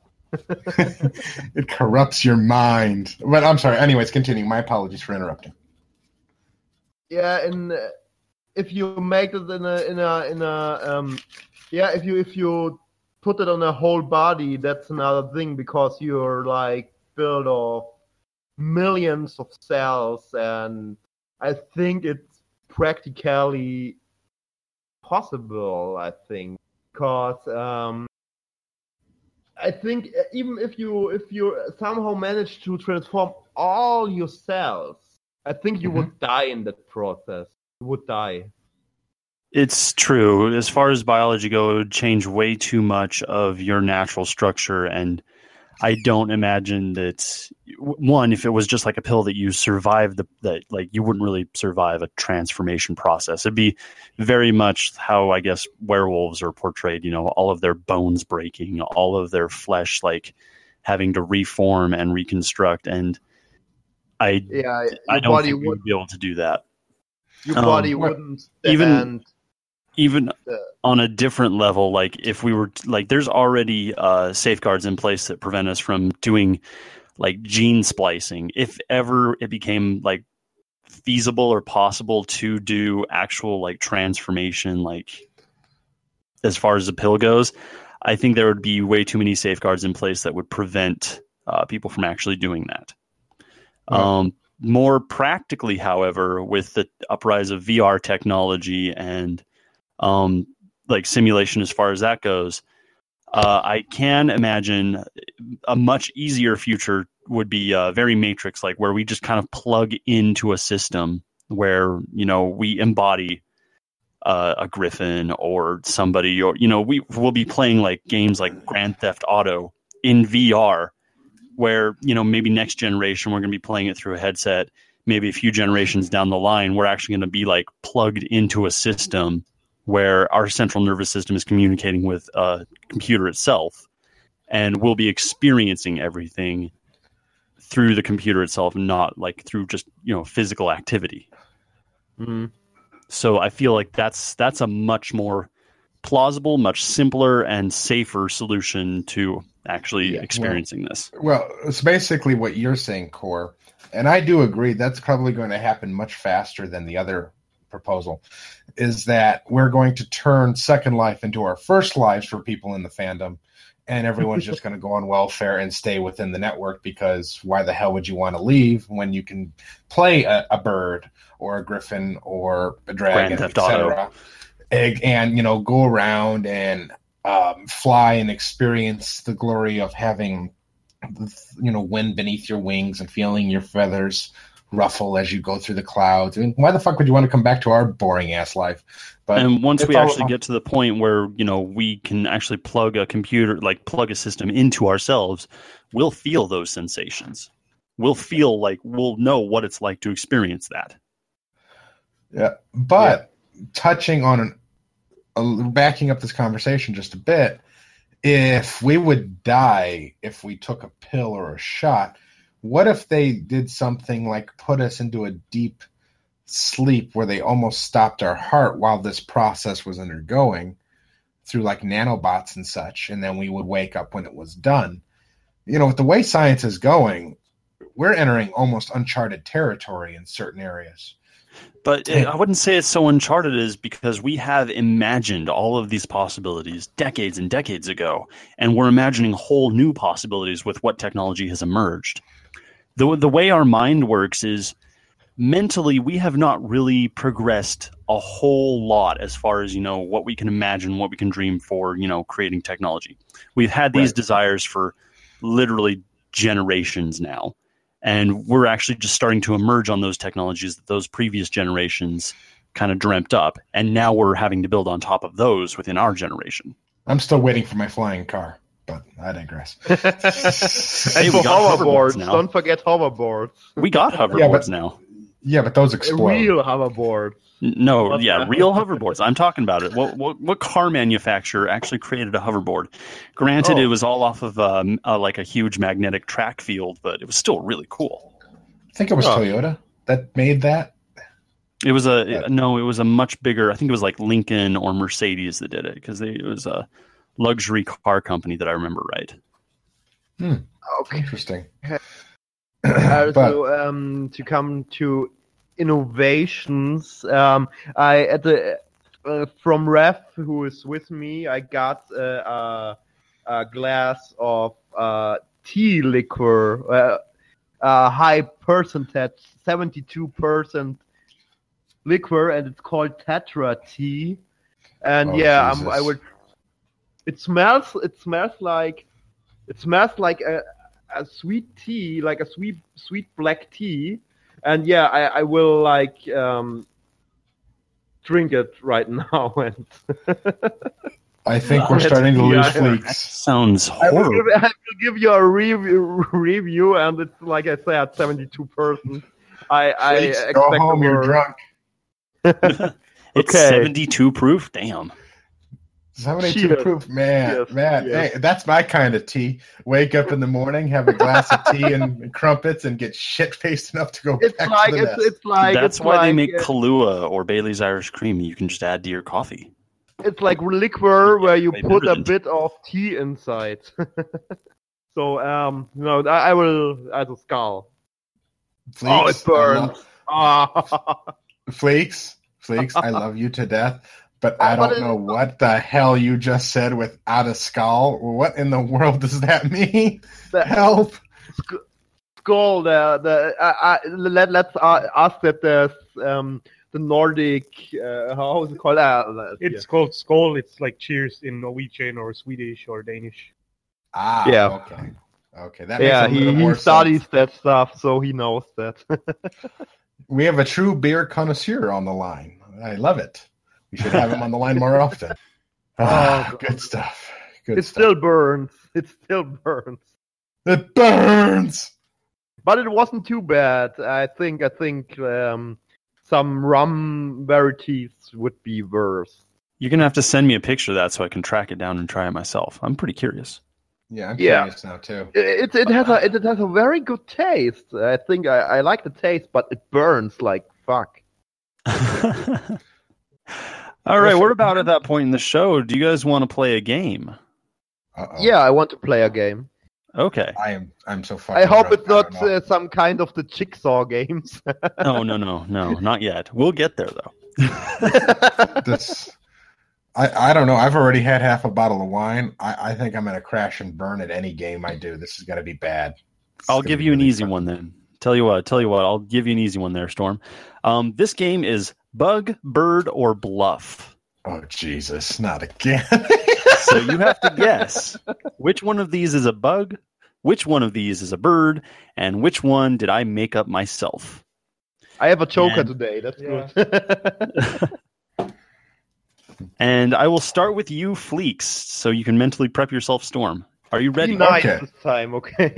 It corrupts your mind. But I'm sorry. Anyways, continue. My apologies for interrupting. Yeah, and uh, if you make it in a in a in a um, yeah, if you if you put it on a whole body, that's another thing because you're like built of millions of cells, and I think it's practically possible. I think because. Um, I think even if you if you somehow manage to transform all your cells, I think you mm-hmm. would die in that process. You would die. It's true. As far as biology goes, it would change way too much of your natural structure, and I don't imagine that. One, if it was just like a pill that you survived, the, that like you wouldn't really survive a transformation process. It'd be very much how I guess werewolves are portrayed. You know, all of their bones breaking, all of their flesh like having to reform and reconstruct. And I, yeah, I don't think we would be able to do that. Your body um, wouldn't stand. even. Even on a different level, like if we were like, there's already uh, safeguards in place that prevent us from doing like gene splicing, if ever it became like feasible or possible to do actual like transformation, like as far as the pill goes, I think there would be way too many safeguards in place that would prevent uh, people from actually doing that. Right. Um, more practically, however, with the uprise of V R technology and um, like simulation as far as that goes, uh, I can imagine a much easier future would be uh, very Matrix, like where we just kind of plug into a system where, you know, we embody uh, a Griffin or somebody, or, you know, we will be playing like games like Grand Theft Auto in V R, where, you know, maybe next generation we're going to be playing it through a headset. Maybe a few generations down the line, we're actually going to be like plugged into a system where our central nervous system is communicating with a computer itself, and we'll be experiencing everything through the computer itself, not like through just, you know, physical activity. Mm-hmm. So I feel like that's that's a much more plausible, much simpler and safer solution to actually yeah, experiencing well, this. Well, it's basically what you're saying, Core. And I do agree that's probably going to happen much faster than the other proposal, is that we're going to turn Second Life into our first lives for people in the fandom, and everyone's just going to go on welfare and stay within the network, because why the hell would you want to leave when you can play a, a bird or a griffin or a dragon, et cetera, and, and, you know, go around and um, fly and experience the glory of having, you know, wind beneath your wings and feeling your feathers ruffle as you go through the clouds. I mean, why the fuck would you want to come back to our boring ass life? But and once we all, actually get to the point where, you know, we can actually plug a computer, like plug a system into ourselves, we'll feel those sensations. We'll feel like we'll know what it's like to experience that. Yeah, but yeah. touching on an, uh, backing up this conversation just a bit, if we would die if we took a pill or a shot, what if they did something like put us into a deep sleep where they almost stopped our heart while this process was undergoing through like nanobots and such, and then we would wake up when it was done? You know, with the way science is going, we're entering almost uncharted territory in certain areas. But I wouldn't say it's so uncharted as because we have imagined all of these possibilities decades and decades ago, and we're imagining whole new possibilities with what technology has emerged. The, the way our mind works is mentally we have not really progressed a whole lot as far as, you know, what we can imagine, what we can dream for, you know, creating technology. We've had these right. desires for literally generations now. And we're actually just starting to emerge on those technologies that those previous generations kind of dreamt up. And now we're having to build on top of those within our generation. I'm still waiting for my flying car, but I digress. Hey, and for hoverboards, now. Don't forget hoverboards. We got hoverboards yeah, but, now. Yeah, but those explode. Real hoverboards. No, What's yeah, that? Real hoverboards. I'm talking about it. What, what what car manufacturer actually created a hoverboard? Granted, oh. it was all off of um, uh, like a huge magnetic track field, but it was still really cool. I think it was oh. Toyota that made that. It was a yeah. no, it was a much bigger. I think it was like Lincoln or Mercedes that did it, because it was a luxury car company that I remember right. Hmm. Okay. Interesting. Uh, but, so um, to come to innovations, um, I at the uh, from Ref, who is with me, I got uh, a, a glass of uh, tea liquor, uh, a high percentage, seventy-two percent liquor, and it's called Tetra tea. And oh, yeah, I'm, I would. It smells. It smells like. It smells like a, a sweet tea, like a sweet sweet black tea. And yeah, I, I will like um, drink it right now. And I think we're starting to lose leaks. Sounds horrible. horrible. I will, give, I will give you a review, review, and it's like I said, seventy-two percent. I, I expect go home. You're drunk. It's okay. seventy-two proof. Damn. seventy-two Cheers. Proof, man, yes, man. Yes. Hey, that's my kind of tea. Wake up in the morning, have a glass of tea and, and crumpets, and get shit faced enough to go it's back like, to the it's, nest. It's like that's it's why like, they make uh, Kahlua or Bailey's Irish Cream. You can just add to your coffee. It's like liquor where you put a bit of tea inside. So um, no, I, I will as a skull. Fleeks, Oh, it burns. Ah. Fleeks, Fleeks, I love you to death, but I But don't it- know what the hell you just said without a skull. What in the world does that mean? The- Help! Skull. The the uh, uh, let let's uh, ask that the um the Nordic uh, how is it called? Uh, It's called Skål. It's like cheers in Norwegian or Swedish or Danish. Ah, Yeah. okay. Okay, that makes yeah, a he, little he more studies sense. that stuff, so he knows that. We have a true beer connoisseur on the line. I love it. We should have him on the line more often. Ah, Oh, good stuff. Good it stuff. still burns. It still burns. It burns. But it wasn't too bad. I think I think um, some rum varieties would be worse. You're gonna have to send me a picture of that so I can track it down and try it myself. I'm pretty curious. Yeah, I'm Yeah. curious now too. It it has a it, it has a very good taste. I think I, I like the taste, but it burns like fuck. All right, we're about at that point in the show. Do you guys want to play a game? Uh-oh. Yeah, I want to play a game. Okay. I am. I'm so fucking. I hope drunk, it's not I don't know. uh, some kind of the jigsaw games. No, no, no, no, not yet. We'll get there though. This. I, I don't know. I've already had half a bottle of wine. I, I think I'm gonna crash and burn at any game I do. This is gonna be bad. This is I'll gonna give be you an really easy fun. one then. Tell you what, tell you what, I'll give you an easy one there, Storm. Um, this game is Bug, Bird, or Bluff. Oh Jesus! Not again. So you have to guess which one of these is a bug, which one of these is a bird, and which one did I make up myself. I have a choker And- today. That's Yeah. good. And I will start with you, Fleeks, so you can mentally prep yourself, Storm. Are you ready? Be nice Okay. this time, okay?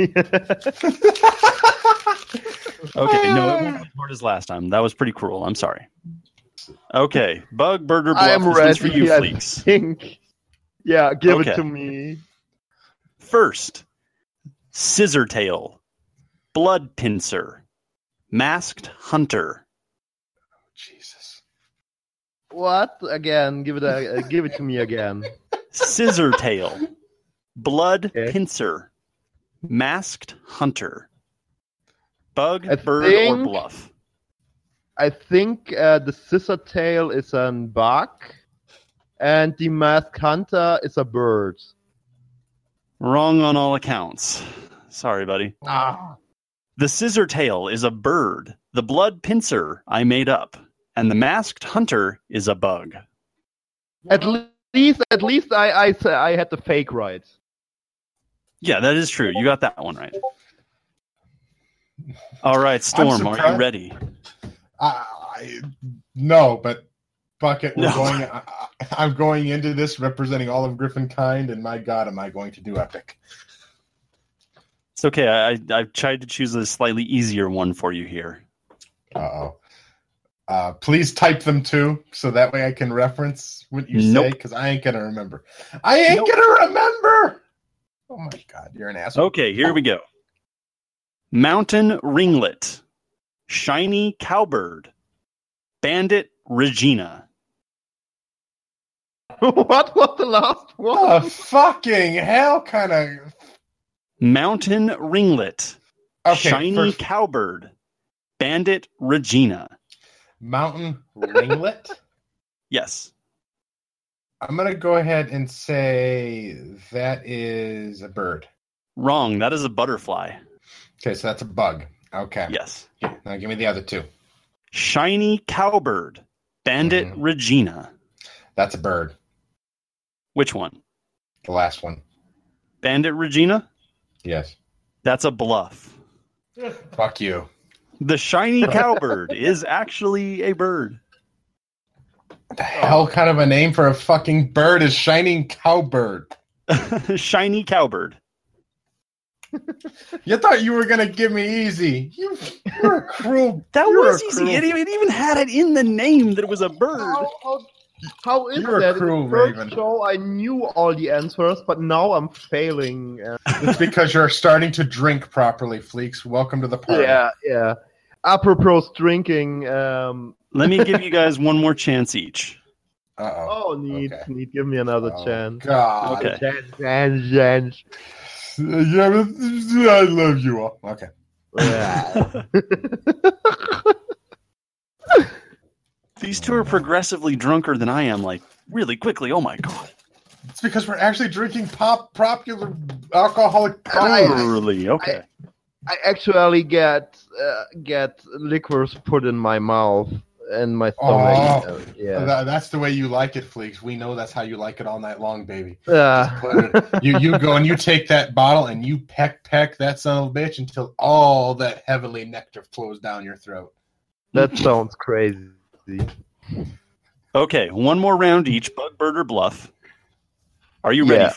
Okay, no, it won't be as hard as last time. That was pretty cruel. I'm sorry. Okay, Bug, Bird, or Bluff. I am This ready. one's for you, I Fleeks. think. Yeah, give Okay. it to me. First, Scissortail, Blood Pincer, Masked Hunter. Jesus. What? Again? Give it a, uh, give it to me again. Scissortail, Blood Okay. Pincer, Masked Hunter. Bug, I Bird, or think- Bluff. I think uh, the scissor tail is a bug, and the masked hunter is a bird. Wrong on all accounts. Sorry, buddy. Ah. The Scissortail is a bird. The Blood Pincer I made up. And the Masked Hunter is a bug. At least, at least I, I, sa- I had the fake right. Yeah, that is true. You got that one right. All right, Storm, are you surprised. ready? I, I no, but Bucket, we're No. going. I, I- I'm going into this representing all of Griffin kind, and my God, am I going to do epic? It's okay. I, I I've tried to choose a slightly easier one for you here. Uh-oh. Uh Please type them too, so that way I can reference what you say, Nope. because I ain't gonna remember. I ain't Nope. gonna remember. Oh my God, you're an asshole. Okay, here we go. Mountain Ringlet, Shiny Cowbird, Bandit Regina. What was the last What one? the fucking hell kind of. Mountain Ringlet, Okay, Shiny first, Cowbird, Bandit Regina. mountain ringlet. Yes. I'm gonna go ahead and say that is a bird. Wrong. That is a butterfly. Okay, so that's a bug. Okay. Yes. Now give me the other two. Shiny Cowbird, Bandit Mhm. Regina. That's a bird. Which one? The last one. Bandit Regina? Yes. That's a bluff. Fuck you. The shiny cowbird is actually a bird. What the hell kind of a name for a fucking bird is shining cowbird? Shiny cowbird. You thought you were gonna give me easy. You, you're a cruel. That you're was a easy. cruel- It, it even had it in the name that it was a bird. How, how, how is You're a that? cruel In the first raven. show, I knew all the answers, but now I'm failing. Uh, It's because you're starting to drink properly, Fleeks. Welcome to the party. yeah, yeah. Apropos drinking. Um, Let me give you guys one more chance each. Uh oh. oh, need, Okay. need. Give me another Oh, chance. God. Okay. Chance, chance, chance. Yeah, but I love you all. Okay. Yeah. These two are progressively drunker than I am, like, really quickly. Oh, my God. It's because we're actually drinking pop popular alcoholic I- booze. Early, okay. I actually get uh, get liquors put in my mouth and my stomach. Oh. Uh, yeah. That- that's the way you like it, Fleeks. We know that's how you like it all night long, baby. Uh, Put it- you you go and you take that bottle and you peck peck that son of a bitch until all that heavenly nectar flows down your throat. that sounds crazy. Okay, one more round each, Bugbird or Bluff. Are you Yeah. ready?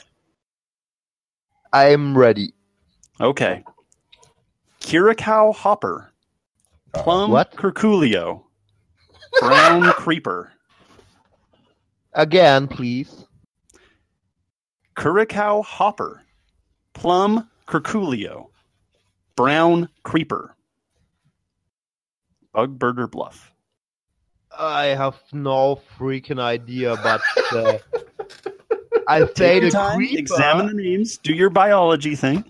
I'm ready. Okay. Curacao Hopper. Plum What? Curculio. Brown Creeper. Again, please. Curacao Hopper. Plum Curculio. Brown Creeper. Bugbird or Bluff. I have no freaking idea, but uh, I say Take the your time, creeper. examine the names, do your biology thing.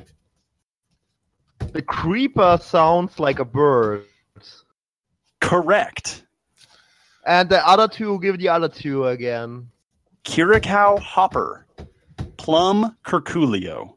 The creeper sounds like a bird, Correct. and the other two. Give the other two again. Curacao Hopper. Plum Curculio.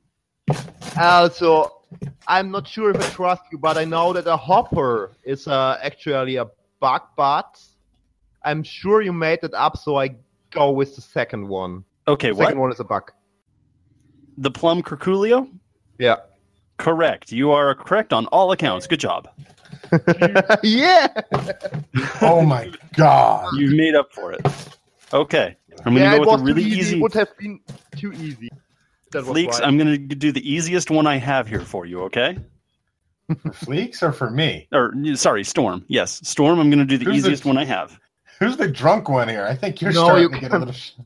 Also, I'm not sure if I trust you, but I know that a hopper is uh, actually a bug, but I'm sure you made it up, so I go with the second one. Okay, The what? second one is a bug. The Plum Curculio? Yeah. Correct. You are correct on all accounts. Good job. Yeah. Oh my god! You made up for it. Okay. I'm going to Yeah, go it with was a really too easy. easy. It would have been too easy. That was Fleeks, right. I'm going to do the easiest one I have here for you, okay? For Fleeks or for me? Or, sorry, Storm. Yes, Storm, I'm going to do the Who's the- easiest one I have. Who's the drunk one here? I think you're No, starting you to get a can't. little. Sh-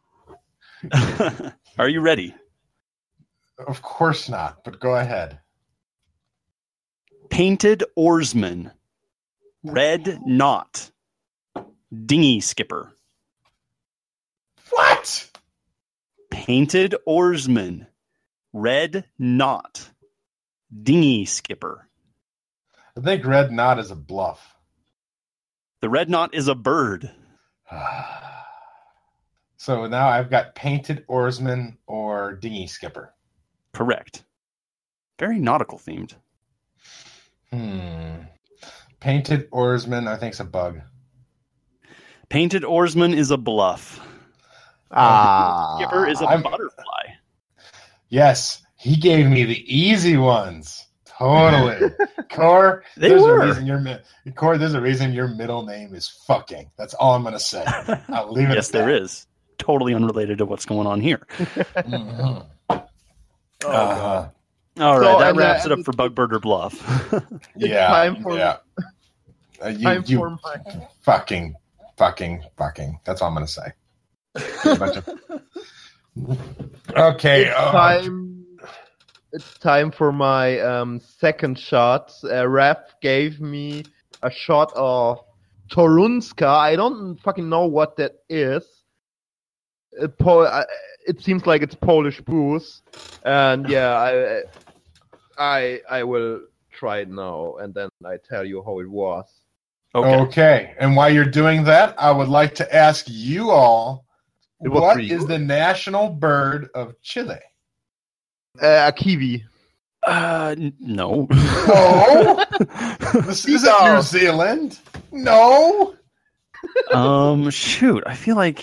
Are you ready? of course not, but go ahead. Painted Oarsman. Red Knot. Dinghy Skipper. What? Painted Oarsman. Red Knot. Dinghy Skipper. I think Red Knot is a bluff. The red knot is a bird. So now I've got painted oarsman or dinghy skipper. Correct. Very nautical themed. Hmm. Painted oarsman, I think, is a bug. Painted Oarsman is a bluff. Ah. Skipper is a I'm- butterfly. Yes, he gave me the easy ones. Totally. Core, They there's were. a reason your mi- Core, there's a reason your middle name is fucking. That's all I'm gonna say. I'll leave it Yes, at there that. is. Totally unrelated to what's going on here. Mhm. Oh, Uh-huh. All right, So, that and, wraps uh, it up for Bugbird or Bluff. Yeah. time for- yeah. Uh, you, Time you for my- fucking, fucking, fucking. That's all I'm gonna say. A bunch of- Okay. It's uh, time. It's time for my um, second shot. Uh, Ref gave me a shot of Torunska. I don't fucking know what that is. It, po- uh, it seems like it's Polish booze, and yeah, I, I, I will try it now, and then I tell you how it was. Okay. Okay, and while you're doing that, I would like to ask you all, It was what for you. is the national bird of Chile? Uh, a kiwi. Uh, n- no. No, this isn't Seagull. New Zealand. No, um, shoot. I feel like.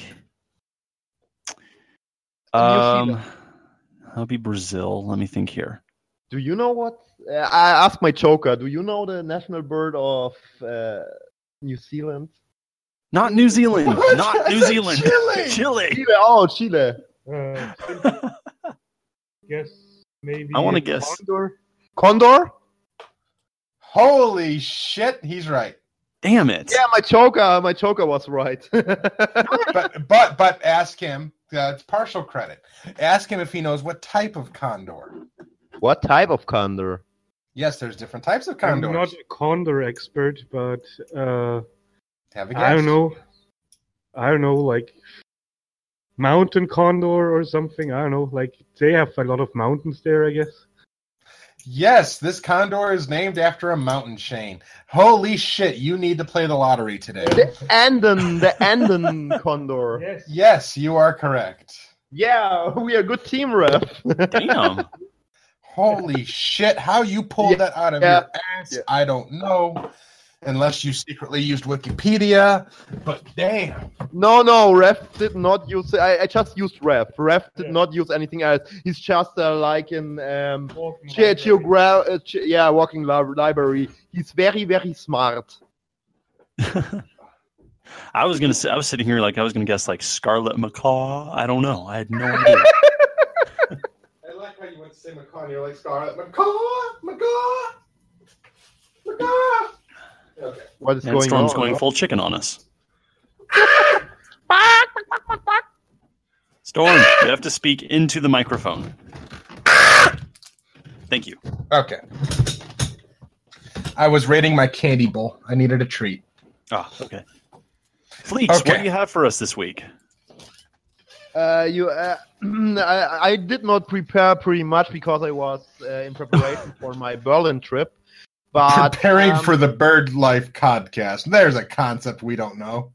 Um, that'll be Brazil. Let me think here. Do you know what? Uh, I asked my Joker. Do you know the national bird of uh, New Zealand? Not New Zealand. What? Not I New said Zealand. Chile. Chile. Chile. Oh, Chile. Uh, guess maybe. I want to it's guess. Condor. Condor? holy shit, he's right. Damn it. Yeah, my Joker. My Joker was right. But but but ask him. Uh, it's partial credit. Ask him if he knows what type of condor. What type of condor? Yes, there's different types of I'm condors. not a condor expert, but uh, Have a guess. I don't know. I don't know, like mountain condor or something. I don't know. Like they have a lot of mountains there, I guess. Yes, this condor is named after a mountain chain. Holy shit, you need to play the lottery today. The Anden, the Anden condor. Yes. Yes, you are correct. Yeah, we are a good team, ref. Damn. Holy shit, how you pulled Yeah, that out of yeah, your ass, yeah. I don't know. Unless you secretly used Wikipedia. But damn. No, no, ref did not use. I, I just used ref. Ref did Yeah. not use anything else. He's just uh, like in um, Walking ge- library. geogra- uh, ge- yeah, walking li- library. He's very, very smart. I was gonna say, I was sitting here like I was gonna guess like Scarlet Macaw. I don't know. I had no idea. I like how you went to say Macaw, you're like Scarlet. Macaw! Macaw! Macaw! Okay. What is And going Storm's on? going full chicken on us. Storm, you have to speak into the microphone. Thank you. Okay. I was raiding my candy bowl. I needed a treat. Oh, okay. Fleeks, what Okay. do you have for us this week? Uh, you, uh, I, I did not prepare pretty much because I was uh, in preparation for my Berlin trip. But Preparing um, for the Bird Life podcast. There's a concept we don't know.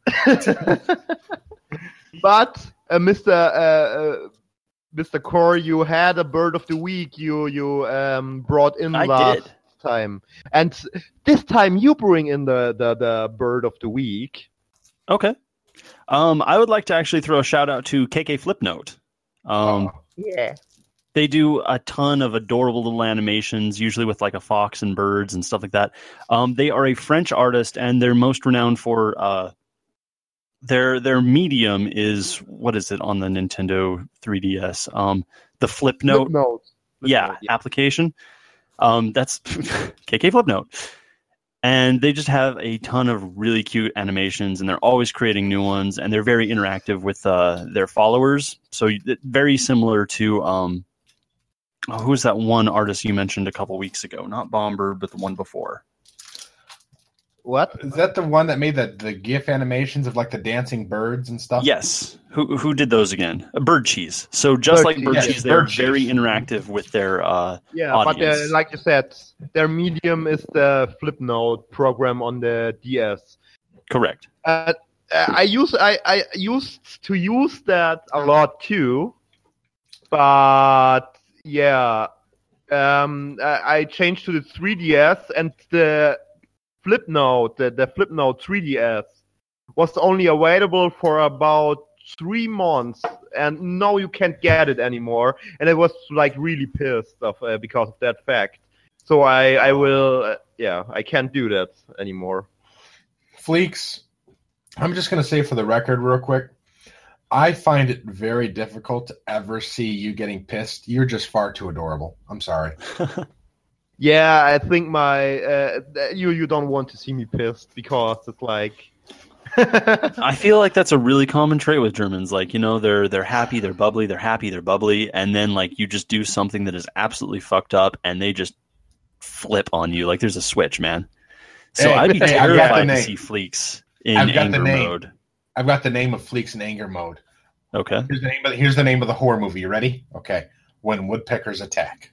But uh, Mister Uh, uh, Mister Core, you had a bird of the week. You you um, brought in I last did. time, and this time you bring in the, the, the bird of the week. Okay. Um, I would like to actually throw a shout out to K K Flipnote. Um, Yeah. They do a ton of adorable little animations, usually with like a fox and birds and stuff like that. Um, they are a French artist, and they're most renowned for uh, their their medium is what is it on the Nintendo three D S? Um, the Flipnote, Flipnote. yeah, Flipnote, application. Um, that's K K Flipnote. And they just have a ton of really cute animations, and they're always creating new ones, and they're very interactive with uh, their followers. So you- very similar to um, oh, who was that one artist you mentioned a couple weeks ago? Not Bomber, but the one before. What? Is that the one that made the, the GIF animations of like the dancing birds and stuff? Yes. Who who did those again? Uh, Bird Cheese. So just Bird like Cheese, Bird yes, Cheese, they're Bird Cheese. very interactive with their uh, Yeah, audience. but uh, like you said, their medium is the Flipnote program on the D S. correct. Uh, I use I, I used to use that a lot too, but yeah, um, I, I changed to the three D S, and the Flipnote, the, the Flipnote three D S, was only available for about three months, and now you can't get it anymore. And I was like really pissed of uh, because of that fact. So I I will uh, yeah I can't do that anymore. Fleeks, I'm just going to say for the record real quick, I find it very difficult to ever see you getting pissed. You're just far too adorable. I'm sorry. Yeah, I think my uh, you you don't want to see me pissed because it's like I feel like that's a really common trait with Germans. Like, you know, they're they're happy, they're bubbly, they're happy, they're bubbly, and then like you just do something that is absolutely fucked up, and they just flip on you. Like there's a switch, man. So Hey, I'd be hey, I've got the terrified to name. see Fleeks in I've got the anger name. mode. I've got the name of Fleeks in anger mode. Okay. Here's the name of the, here's the name of the horror movie. You ready? Okay. When woodpeckers attack.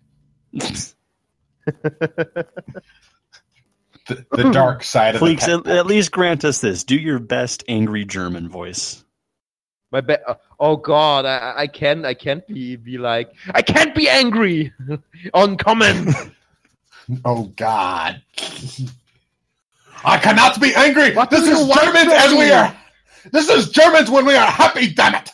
The, the dark side of Fleeks, the at, pet at least grant us this. Do your best angry German voice. my be- uh, oh god, I I can't I can't be be like I can't be angry on comment. Oh God! I cannot be angry. What this do you is want Germans from as we me? are. This is Germans when we are happy. Damn it!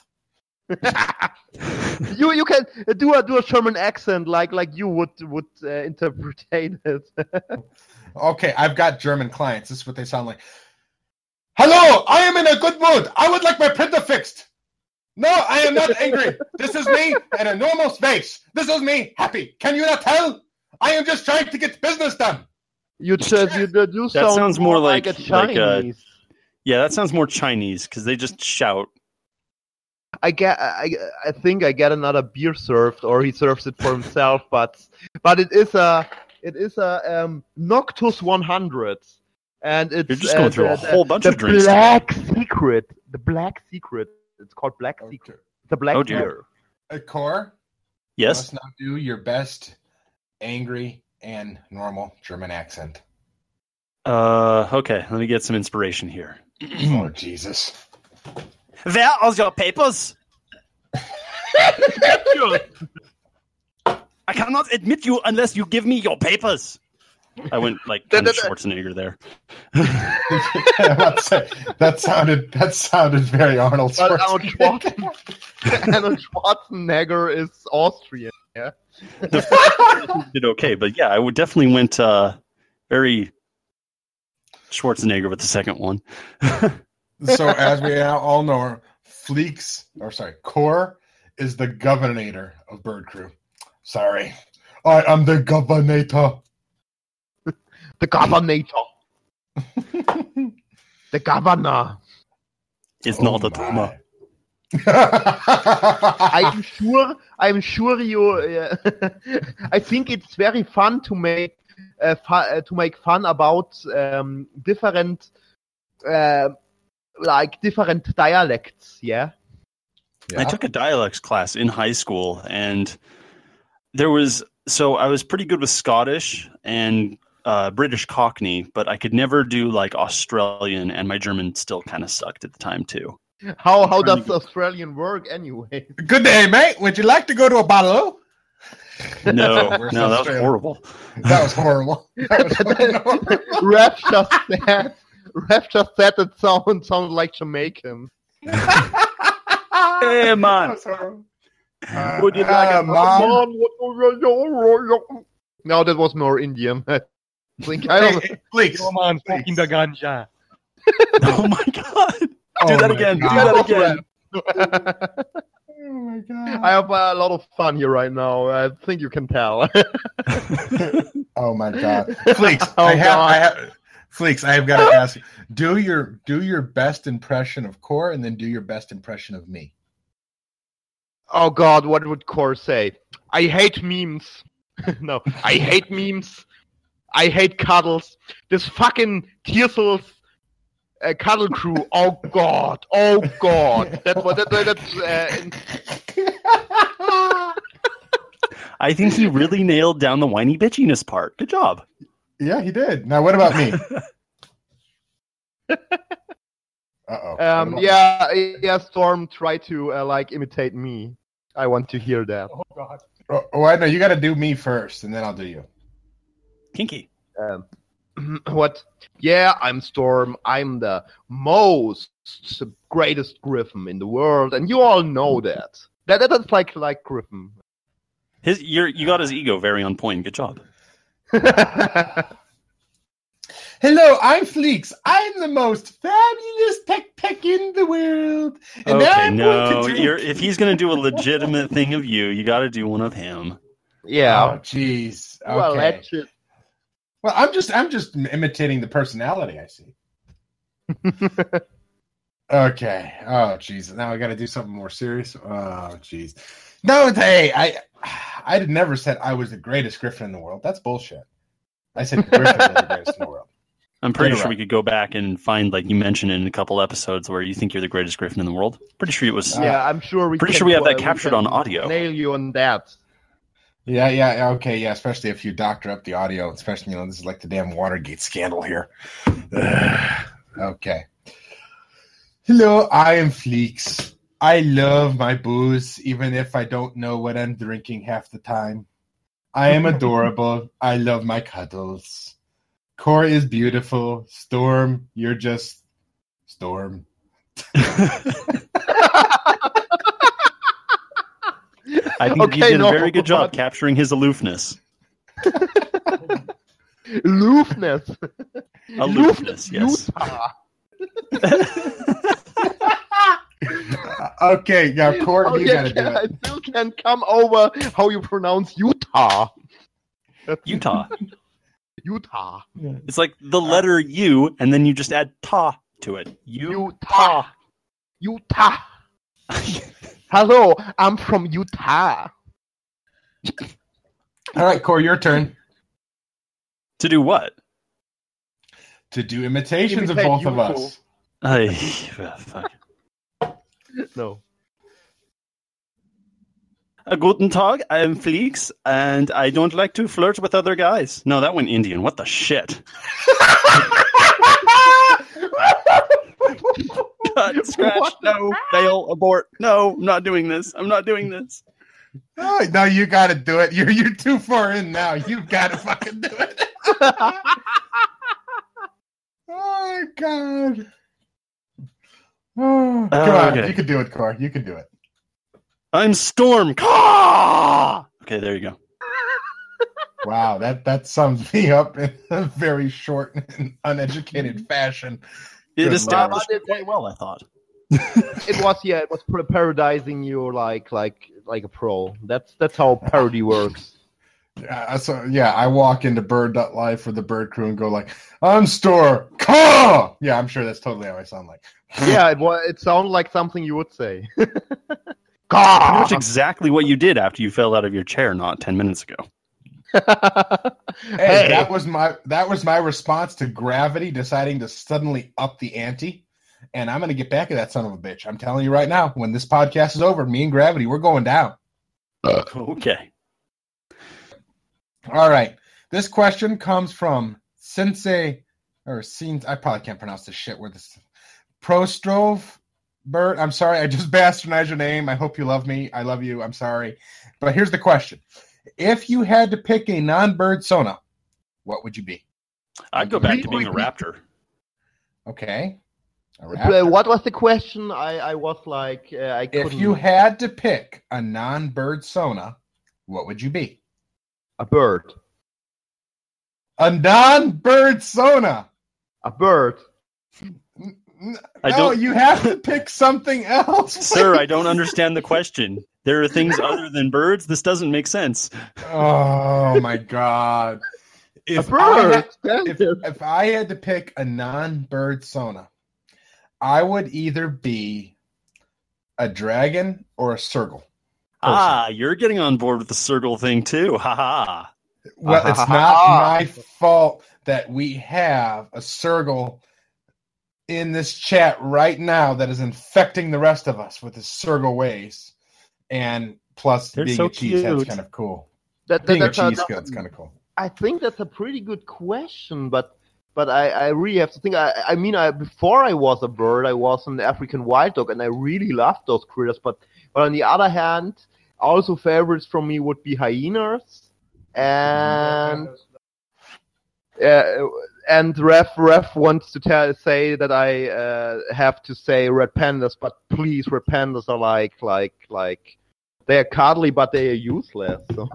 you you can do a do a German accent like like you would would uh, interpret it. Okay, I've got German clients. This is what they sound like. Hello, I am in a good mood. I would like my printer fixed. No, I am not angry. This is me at a normal space. This is me happy. Can you not tell? I am just trying to get business done. You just you do do sound sounds more like- a like, uh, Chinese. Yeah, that sounds more Chinese because they just shout. I get I, I think I get another beer served, or he serves it for himself, but but it is a it is a um, Noctus one hundred, and it's You're just going uh, through the, a whole bunch the of drinks. Black Secret, the Black Secret. It's called Black Secret. The black Oh, dear. bear. Uh, Core, Yes. let's now do your best angry and normal German accent. Uh, okay, let me get some inspiration here. Oh, Jesus. Where are your papers? I cannot admit you unless you give me your papers. I went like kind of Schwarzenegger there. I want to say, that sounded that sounded very Arnold But Arnold Schwarzenegger. Schwarzenegger, Arnold Schwarzenegger is Austrian. Yeah. The first did okay, but yeah, I would definitely went uh, very Schwarzenegger with the second one. So as we all know, Fleeks, or sorry, Core is the governor of Bird Crew. Sorry. I am the governor. The governor. The governor. It's Oh not a my. tumor. I'm sure. I'm sure you. Uh, I think it's very fun to make uh, fu- uh, to make fun about um, different, uh, like different dialects. Yeah. Yeah. I took a dialects class in high school, and there was so I was pretty good with Scottish and uh, British Cockney, but I could never do like Australian, and my German still kind of sucked at the time too. How how Pretty does Australian work anyway? Good day, mate. Would you like to go to a bottle? No, Where's no, that was Australia? horrible. That was horrible. That was fucking horrible. Ref just said. Ref just said it sound sounded like Jamaican. Hey That man, was horrible. Would you Uh, like a Mom? No, that was more Indian. I think I don't. Hey, Fleeks. Come on, fucking the ganja. oh my god, do Oh that my again, do God. that again. Oh my God. I have a lot of fun here right now. I think you can tell. Oh my God, Fleeks! Oh, I have, God. I have, Fleeks. I have got to ask you: do your do your best impression of Core, and then do your best impression of me. Oh God, what would Core say? I hate memes. No, I hate memes. I hate cuddles. This fucking Tearsels uh, cuddle crew. Oh God. Oh God. That's what that, that's. Uh, I think he really nailed down the whiny bitchiness part. Good job. Yeah, he did. Now, what about me? Uh-oh. um. Yeah. Yeah. Storm, try to uh, like imitate me. I want to hear that. Oh god. Oh, oh, I know. You got to do me first, and then I'll do you. Kinky. Um, what? Yeah, I'm Storm. I'm the most greatest Griffin in the world, and you all know that. That that- that's like like Griffin. His, you're, you got his ego very on point. Good job. Hello, I'm Fleeks. I'm the most fabulous peck peck in the world. And now Okay, I'm no, going to drink. you're, if he's going to do a legitimate thing of you, you got to do one of him. Yeah. Oh, jeez. Okay. Well, that's it. Well, I'm just I'm just imitating the personality I see. Okay. Oh, jeez. Now I got to do something more serious. Oh, jeez. No, hey, I I had never said I was the greatest Griffin in the world. That's bullshit. I said Griffin is the greatest in the world. I'm pretty You're sure right. we could go back and find, like you mentioned in a couple episodes, where you think you're the greatest Griffin in the world. Pretty sure it was. Yeah, I'm sure we. Pretty can, sure we have that uh, captured can on audio. Nail you on that. Yeah, yeah, yeah, okay, yeah. Especially if you doctor up the audio. Especially, you know, this is like the damn Watergate scandal here. Ugh. Okay. Hello, I am Fleeks. I love my booze, even if I don't know what I'm drinking half the time. I am adorable. I love my cuddles. Core is beautiful. Storm, you're just Storm. I think Okay, you did no, a very good job but- capturing his aloofness. Aloofness. Aloofness, yes. Utah. Okay, now Core, Oh, you yeah, gotta do can- it. I still can't come over how you pronounce Utah. Utah. Utah. It's like the letter U, and then you just add ta to it. U. Utah. Utah. Hello, I'm from Utah. All right, Core, your turn To do what? to do imitations Imitate of both you, of us. I, fuck. No. Uh, Guten Tag, I am Felix, and I don't like to flirt with other guys. No, that went Indian. What the shit? Cut, scratch, What? no, fail, abort. No, I'm not doing this. I'm not doing this. Oh, no, you got to do it. You're you're too far in now. You got to fucking do it. Oh God. Oh, come on, okay. you can do it, Car. You can do it. I'm Storm. Caw! Okay, there you go. Wow, that that sums me up in a very short and uneducated fashion. It Good established Lord. it quite well, I thought. It was yeah, it was par- parodizing you like like like a pro. That's that's how parody works. Uh, so yeah, I walk into Bird Life or the Bird Crew and go like, "I'm Store Caw!" Yeah, I'm sure that's totally how I sound like. Yeah, it was. It sounded like something you would say. Pretty Gah! much exactly what you did after you fell out of your chair not ten minutes ago. Hey, Hey. that was my that was my response to Gravity deciding to suddenly up the ante, and I'm gonna get back at that son of a bitch. I'm telling you right now, when this podcast is over, me and Gravity, we're going down. Okay. All right. This question comes from Sensei or Scenes. I probably can't pronounce this shit. Where this Prostrove Bert. I'm sorry. I just bastardized your name. I hope you love me. I love you. I'm sorry. But here's the question: if you had to pick a non-bird Sona, what would you be? I'd go back to being a raptor. Okay. A Uh, raptor. What was the question? I, I was like, uh, I couldn't. If you had to pick a non-bird Sona, what would you be? a bird, A non-bird Sona. a bird. N- I no, don't- you have to pick something else. Sir, I don't understand the question. There are things other than birds. This doesn't make sense. Oh my god! If a I bird. had, That's if, it. if I had to pick a non-bird Sona, I would either be a dragon or a Sergal. Ah, you're getting on board with the circle thing too. Ha ha. Well, it's not my fault that we have a Sergal in this chat right now that is infecting the rest of us with his Sergal ways, and plus They're being so a cheesehead's cute. kind of cool. That, that, Being a that's a- cheesehead's kind of cool. I think that's a pretty good question, but but I, I really have to think. I, I mean, I, before I was a bird, I was an African wild dog, and I really loved those critters. But but on the other hand, also favorites from me would be hyenas and uh, and Ref Ref wants to tell say that I uh, have to say red pandas, but please, red pandas are like like like they are cuddly, but they are useless. So.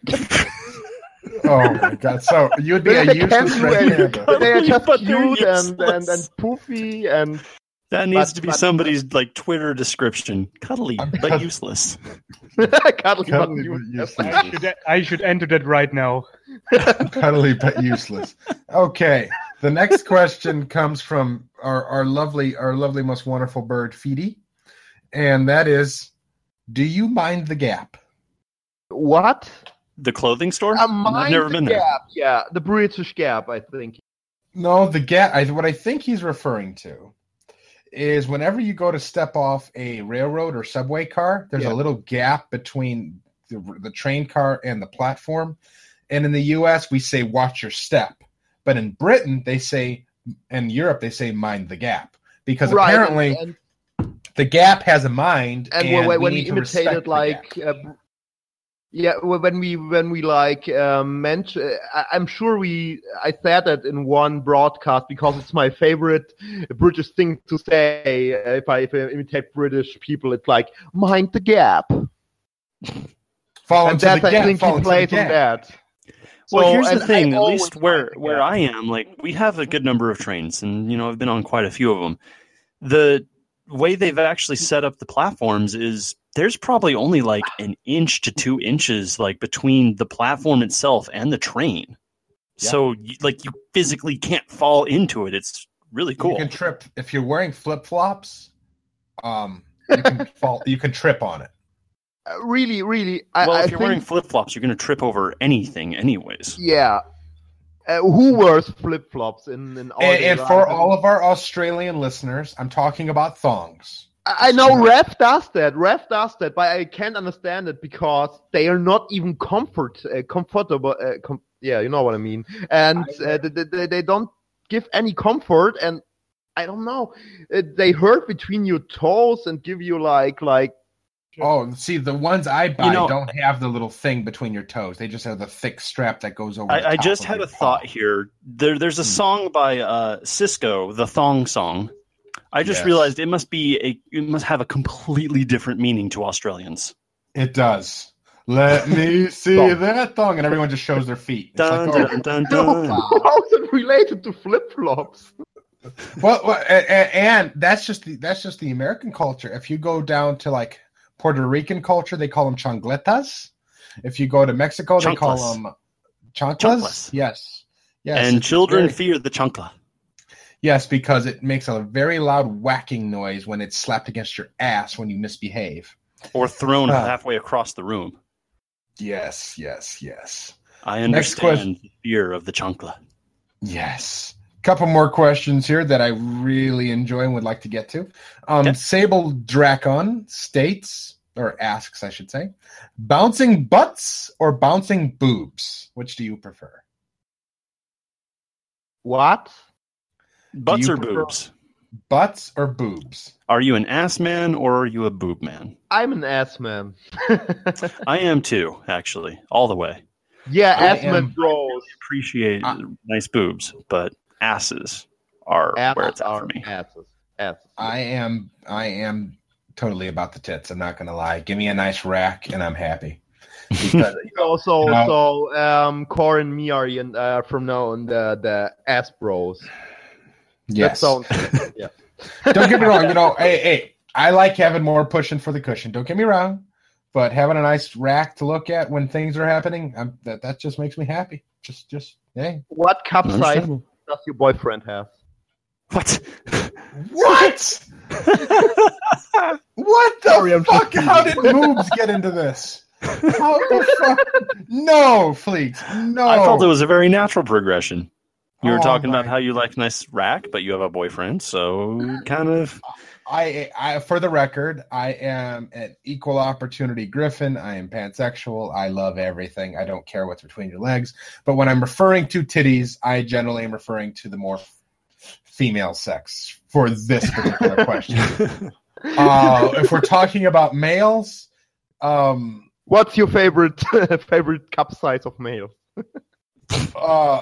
Oh my god! So you'd be They- a they can't useless do red anything. panda. They are just But they're cute and, and, useless. and poofy and That needs But- to be but- somebody's like Twitter description. Cuddly but useless. cuddly, Cuddly but but useless. useless. I should, I should enter that right now. Cuddly but useless. Okay. The next question comes from our, our lovely, our lovely, most wonderful bird, Feedy, and that is: do you mind the Gap? What? The clothing store? A mind I've never the been there. Gap. Yeah, the British Gap, I think. No, the Gap. I, what I think he's referring to is whenever you go to step off a railroad or subway car, there's Yeah. a little gap between the, the train car and the platform. And in the U S, we say "watch your step," but in Britain, they say, in Europe, they say "mind the gap," because Right, apparently and, the Gap has a mind, and, and, when, we when need we to respect imitated the like, Gap. uh, yeah, when we when we like um, mention, I, I'm sure we I said that in one broadcast because it's my favorite British thing to say. Uh, if I if I imitate British people, it's like "mind the gap," fall and into that the I Gap. think fall he into the plays on Gap. that. Well, So, here's the and thing. I At always least where mind the where gap. I am, like we have a good number of trains, and you know I've been on quite a few of them. The way they've actually set up the platforms is there's probably only like an inch to two inches like between the platform itself and the train. Yeah. So you, like you physically can't fall into it. It's really cool. You can trip if you're wearing flip flops. Um, you can fall. You can trip on it. Uh, really, really, I, well, I if you're think, wearing flip flops, you're going to trip over anything, anyways. yeah. Uh, who wears flip flops in in all And, their and for lives? all of our Australian listeners, I'm talking about thongs. I know Ref does that. Ref does that, but I can't understand it because they are not even comfort uh, comfortable. Uh, com- yeah, you know what I mean. And uh, they, they they don't give any comfort, and I don't know. Uh, they hurt between your toes and give you like like. Oh, see, the ones I buy You know- don't have the little thing between your toes. They just have the thick strap that goes over. the I, I top just of had your a thought paw. here. There, there's a song by uh, Cisco, the Thong Song. I just Yes. realized it must be a, it must have a completely different meaning to Australians. It does. Let me see Thong. that thong, and everyone just shows their feet. It's Dun, like, oh, dun, dun, No, dun. how's it related to flip flops? well, well and, and that's just the that's just the American culture. If you go down to like Puerto Rican culture, they call them chancletas. If you go to Mexico, they call Chanclas. them chanclas. Chanclas. Yes, yes. And it's children very- fear the chancla. yes, because it makes a very loud whacking noise when it's slapped against your ass when you misbehave. Or thrown Ah. halfway across the room. Yes, yes, yes, I Next question. understand the fear of the chancla. yes. Couple more questions here that I really enjoy and would like to get to. Um, Okay. Sable Dracon states, or asks, I should say, bouncing butts or bouncing boobs? Which do you prefer? What? Butts you or prefer- boobs? Butts or boobs? Are you an ass man or are you a boob man? I'm an ass man. I am too, actually, all the way. yeah, I ass man am- bros. Appreciate I- nice boobs, but asses are Asses where it's at are for me. Asses. Asses. I am. I am totally about the tits. I'm not gonna lie. Give me a nice rack, and I'm happy. Because So, so, You know- so, um, Core and me are in, uh, from now on the, the ass bros. yes, That sounds, yeah. don't get me wrong. You know, hey, hey, I like having more pushing for the cushion. Don't get me wrong, but having a nice rack to look at when things are happening, I'm, that that just makes me happy. Just, just hey. What cup size Understandable. does your boyfriend have? What? What? What the Sorry, I'm fuck? just How did moobs get into this? How the fuck? No, Fleet. No. I felt it was a very natural progression. You were Oh talking my about how you like nice rack, but you have a boyfriend, so kind of. I, I, for the record, I am an equal opportunity Griffin. I am pansexual. I love everything. I don't care what's between your legs. But when I'm referring to titties, I generally am referring to the more f- female sex for this particular question. Uh, if we're talking about males, um, What's your favorite favorite cup size of male? uh,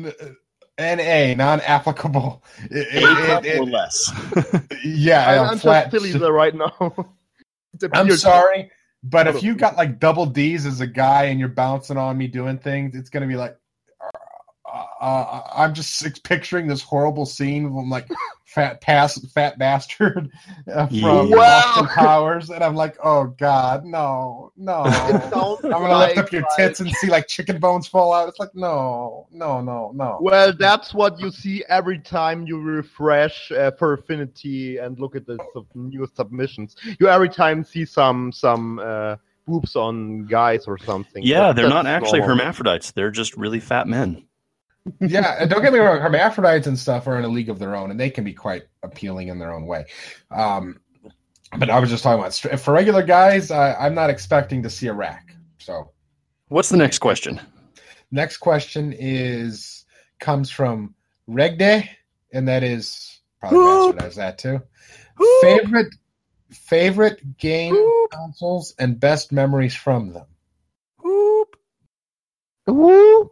N A, non-applicable. It- A it- cup it- or less. yeah, I, I'm I'm flat. just silly there right now. The I'm beard- sorry, but if you got like double D's as a guy and you're bouncing on me doing things, it's gonna be like, uh, uh, I'm just picturing this horrible scene of like fat pass, fat bastard uh, from Yeah. Wow. Austin Powers, and I'm like, oh god, no, no. Sounds I'm gonna like- lift up your tits and see like chicken bones fall out. It's like, no, no, no, no. Well, that's what you see every time you refresh uh, for Affinity and look at the sub- new submissions. You every time see some some uh, boobs on guys or something. Yeah, That- they're not that's actually normal. hermaphrodites. They're just really fat men. Yeah, and don't get me wrong, hermaphrodites and stuff are in a league of their own, and they can be quite appealing in their own way. Um, but I was just talking about str- for regular guys, I, I'm not expecting to see a rack. So, What's the next question? next question is comes from Regde, and that is probably Whoop. bastardize that too. Whoop. Favorite favorite game Whoop. consoles and best memories from them. Whoop. Woo!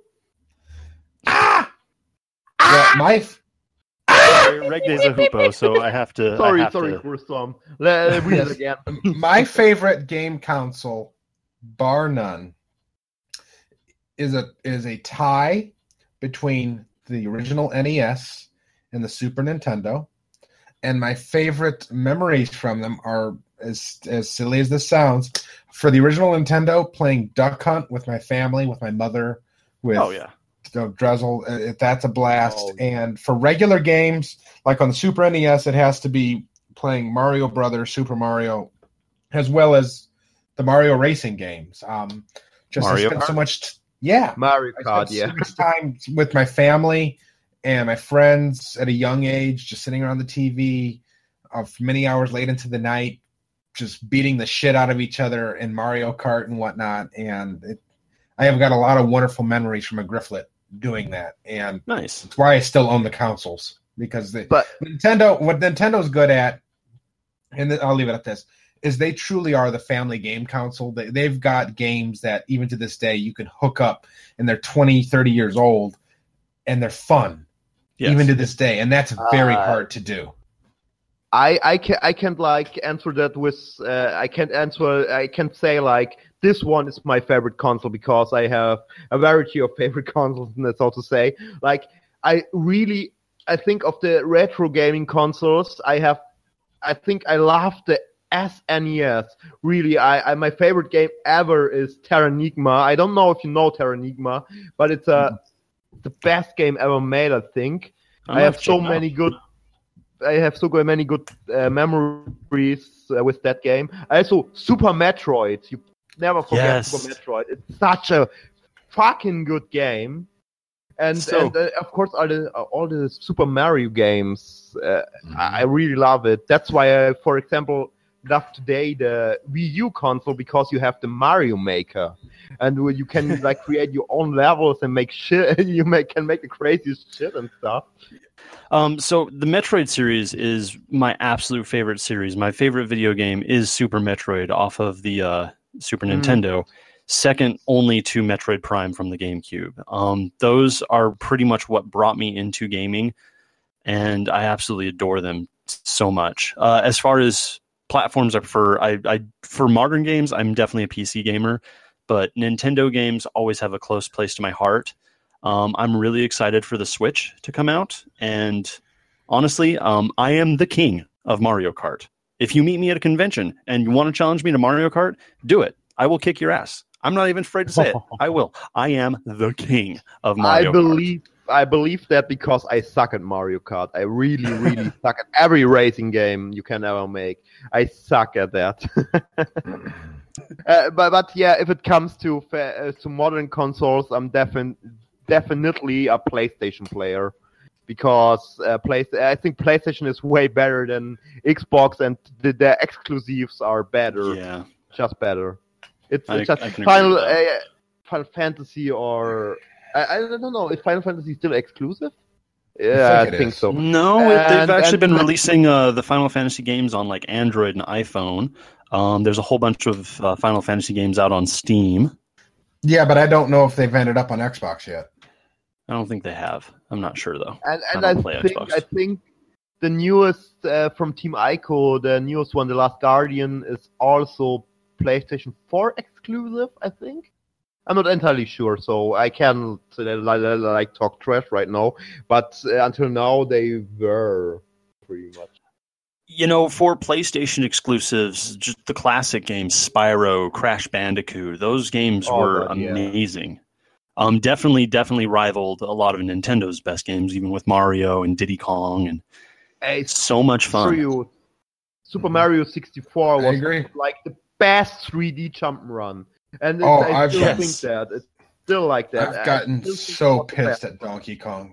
Ah, well, my f- Sorry, Regne's a hoopo, so I have to. I Sorry, have sorry to- for some. Let read Yes. it again. my favorite game console, bar none, is a is a tie between the original N E S and the Super Nintendo. And my favorite memories from them are, as as silly as this sounds, for the original Nintendo, playing Duck Hunt with my family, with my mother, with Oh yeah. you know, Drezel. uh, That's a blast. Oh, And for regular games, like on the Super N E S, it has to be playing Mario Brothers, Super Mario, as well as the Mario racing games. Um, just I Mario spent so Kart? much, t- yeah, Mario I Kart, spent yeah. so much time with my family and my friends at a young age, just sitting around the T V. of many hours late into the night, just beating the shit out of each other in Mario Kart and whatnot. And it, I have got a lot of wonderful memories from a Grifflet doing that. And Nice. that's why I still own the consoles, because the, But Nintendo, what Nintendo's good at, and I'll leave it at this, is they truly are the family game console. They, they've got games that even to this day you can hook up and they're twenty, thirty years old and they're fun, Yes. even to this day. And that's very Uh, hard to do. I I can I can't like answer that with uh, I can't answer I can't say like this one is my favorite console because I have a variety of favorite consoles, and that's all to say. Like I really I think of the retro gaming consoles I have. I think I love the S N E S. Really, I, I my favorite game ever is Terranigma. I don't know if you know Terranigma, but it's a the best game ever made. I think I'm I gonna have so check it out. many good. I have so good- many good uh, memories uh, with that game. Also, Super Metroid. You never forget Yes. Super Metroid. It's such a fucking good game. And, So- and uh, of course, all the all the Super Mario games. Uh, I I really love it. That's why I, for example, love today the Wii U console because you have the Mario Maker, and where you can like create your own levels and make shit. You make can make the craziest shit and stuff. Um, so the Metroid series is my absolute favorite series. My favorite video game is Super Metroid off of the uh, Super Mm. Nintendo, second only to Metroid Prime from the GameCube. Um, those are pretty much what brought me into gaming, and I absolutely adore them so much. Uh, as far as platforms I prefer, I, I for modern games, I'm definitely a P C gamer, but Nintendo games always have a close place to my heart. Um, I'm really excited for the Switch to come out, and honestly, um, I am the king of Mario Kart. If you meet me at a convention and you want to challenge me to Mario Kart, do it. I will kick your ass. I'm not even afraid to say it. I will. I am the king of Mario I believe I believe that because I suck at Mario Kart. I really, really suck at every racing game you can ever make. I suck at that. uh, but but yeah, if it comes to fa- uh, to modern consoles, I'm defin- definitely a PlayStation player because uh, play- I think PlayStation is way better than Xbox, and the, the exclusives are better, Kart. Yeah. just better. It's, I- it's just I can agree Final with that. uh, Final Fantasy or I, I don't know. Is Final Fantasy still exclusive? Yeah, I think think, it is. so. No, it, they've And- actually and- been releasing uh, the Final Fantasy games on like Android and iPhone. Um, there's a whole bunch of uh, Final Fantasy games out on Steam. Yeah, but I don't know if they've ended up on Xbox yet. I don't think they have. I'm not sure though. And and I I, don't play think Xbox. I think the newest uh, from Team Ico, the newest one, The Last Guardian, is also PlayStation four exclusive. I think. I'm not entirely sure, so I can't uh, like, like talk trash right now. But uh, until now, they were pretty much. You know, for PlayStation exclusives, just the classic games, Spyro, Crash Bandicoot, those games Oh, were God, yeah. amazing. Um, definitely, definitely rivaled a lot of Nintendo's best games, even with Mario and Diddy Kong, and Hey, it's so much fun. Mario, Super Mario sixty-four I was agree. like the best three D jump run, and it's, Oh, I I've- still yes. think that it's still like that. I've I gotten still think so it's the pissed best. at Donkey Kong.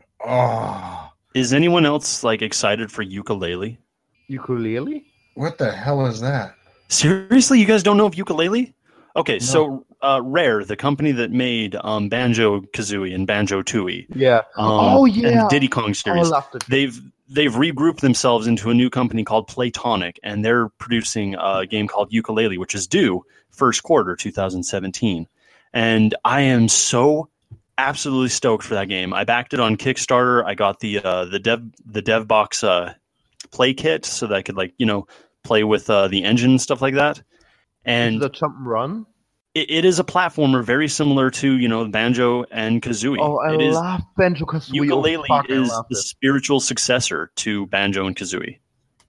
Oh, Is anyone else like excited for Ukulele? Ukulele. what the hell is that? Seriously, you guys don't know of Ukulele? Okay, so uh, Rare, the company that made um, Banjo Kazooie and Banjo Tooie, Yeah. um, Oh, yeah. and Diddy Kong Oh, I series, loved it. they've they've regrouped themselves into a new company called Playtonic, and they're producing a game called Ukulele, which is due first quarter twenty seventeen. And I am so absolutely stoked for that game. I backed it on Kickstarter. I got the uh, the dev the dev box uh, play kit so that I could like you know play with uh, the engine and stuff like that. And the jump and run. it, it is a platformer very similar to you know Banjo and Kazooie. Oh, I it is love Banjo Kazooie. Ukulele oh, fuck, I is loved the it. spiritual successor to Banjo and Kazooie.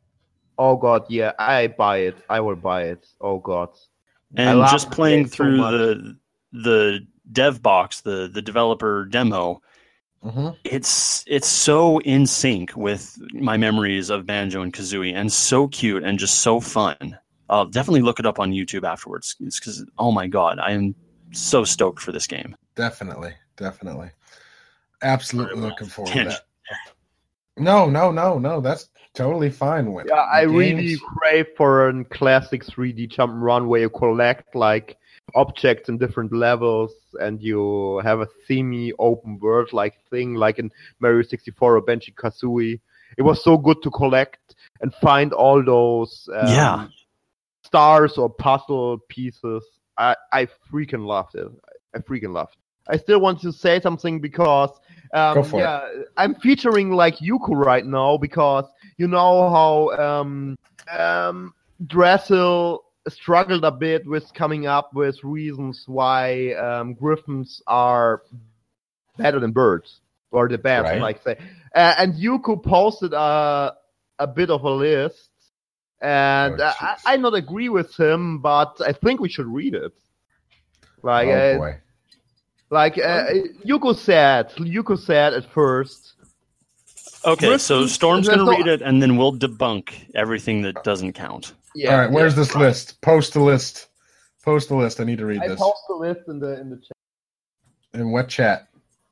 Oh god, yeah, I buy it. I will buy it. Oh god. I And love just the playing game so through much. the the dev box, the the developer demo, Mm-hmm. it's it's so in sync with my memories of Banjo and Kazooie, and so cute and just so fun. I'll definitely look it up on YouTube afterwards. It's because oh my god, I am so stoked for this game. Definitely, definitely, absolutely Sorry, looking forward to tangent. that. No, no, no, no. That's totally fine with. Yeah, I Games- really crave for a classic three D jump and run where you collect like objects in different levels and you have a semi-open world like thing like in Mario sixty-four or Banjo-Kazooie. It was so good to collect and find all those um, Yeah. stars or puzzle pieces. I, I freaking loved it. I freaking loved it. I still want to say something because um, Go for it. yeah, I'm featuring like Yuko right now because you know how um, um, Dressel struggled a bit with coming up with reasons why um, griffins are better than birds or the best, Right. like say. Uh, and Yuko posted a a bit of a list, and Oh, uh, jeez. I, I not agree with him, but I think we should read it. Like, Oh uh, boy. like uh, Yuko said, Yuko said at first. Okay, so Griffins- Storm's there's going to no- read it, and then we'll debunk everything that doesn't count. Yeah, All right, where's yeah. this list? Post the list. Post the list. I need to read I this. post the list in the in the chat. In what chat?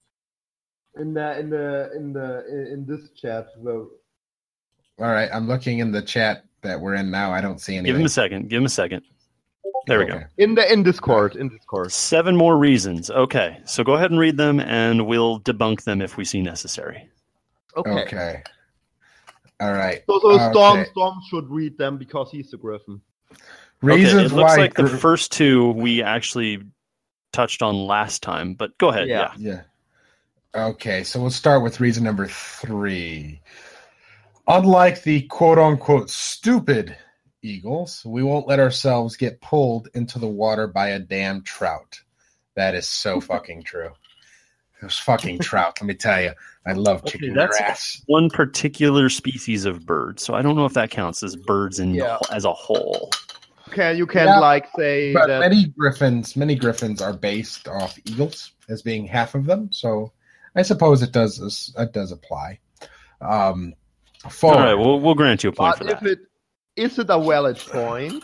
In the in the in the in, in this chat. So, All right, I'm looking in the chat that we're in now. I don't see anything. Give him a second. Give him a second. There we go. Okay. in the in Discord, in Discord. Seven more reasons. Okay, so go ahead and read them, and we'll debunk them if we see necessary. Okay. Okay. All right. So, so Storm Okay. Storm should read them because he's the Griffin. Reasons okay, it looks why. like the gr- first two we actually touched on last time, but go ahead. Yeah. Yeah. Yeah. Okay, so we'll start with reason number three. Unlike the quote unquote stupid eagles, we won't let ourselves get pulled into the water by a damn trout. That is so fucking true. Those fucking trout, let me tell you. I love Okay, kicking that's- their ass. One particular species of bird, so I don't know if that counts as birds in Yeah. as a whole. Okay, you can Yeah, like say But that. many griffins, many griffins are based off eagles as being half of them. So I suppose it does it does apply. Um, four, All right, we'll we'll grant you a point But for if that. it is it a valid point?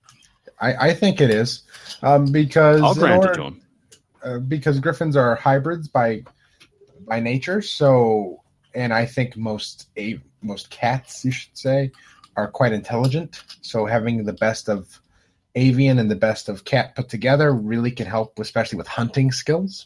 I, I think it is um, because I'll in grant order- it to him. uh, because griffins are hybrids by by nature. So, and I think most a most cats, you should say, are quite intelligent. So having the best of avian and the best of cat put together really can help, especially with hunting skills.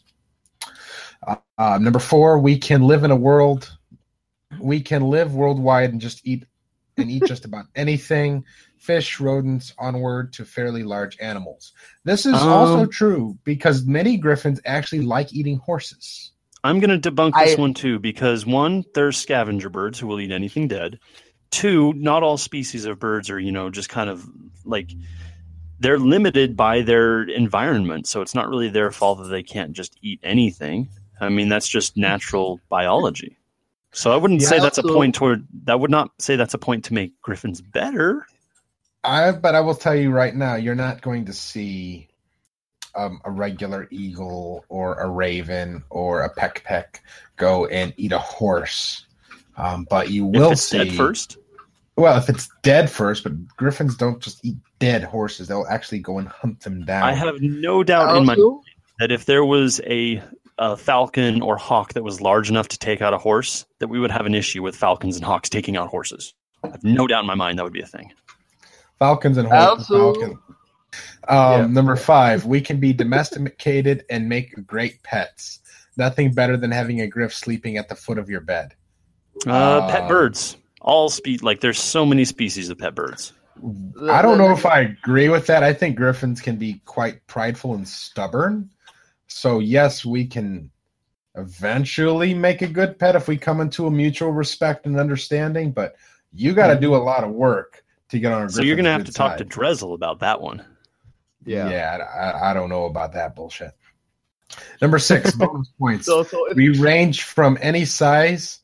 Uh, uh, number four, we can live in a world. We can live worldwide and just eat and eat just about anything. Fish, rodents, onward to fairly large animals. This is Um, also true because many griffins actually like eating horses. I'm going to debunk this I- one too because one, there's scavenger birds who will eat anything dead. Two, not all species of birds are, you know, just kind of like they're limited by their environment, so it's not really their fault that they can't just eat anything. I mean, that's just natural biology. So I wouldn't Yeah, say that's a also- point toward that would not say that's a point to make griffins better. I, but I will tell you right now, you're not going to see um, a regular eagle or a raven or a peck peck go and eat a horse. Um, but you will if it's see. dead first. Well, if it's dead first, but griffins don't just eat dead horses; they'll actually go and hunt them down. I have no doubt in my Also, that if there was a, a falcon or hawk that was large enough to take out a horse, that we would have an issue with falcons and hawks taking out horses. I have no doubt in my mind that would be a thing. Falcons and horses. Also- Falcon. Um, Yeah. Number five, we can be domesticated and make great pets. Nothing better than having a griff sleeping at the foot of your bed. Uh, pet Um, birds, all spe like there's so many species of pet birds. I don't know if I agree with that. I think griffins can be quite prideful and stubborn. So yes, we can eventually make a good pet if we come into a mutual respect and understanding. But you got to do a lot of work to get on a. So you're gonna have griffin's to good talk to side. Drezel about that one. Yeah. Yeah, I, I don't know about that bullshit. Number six, bonus points. So, so if, We range from any size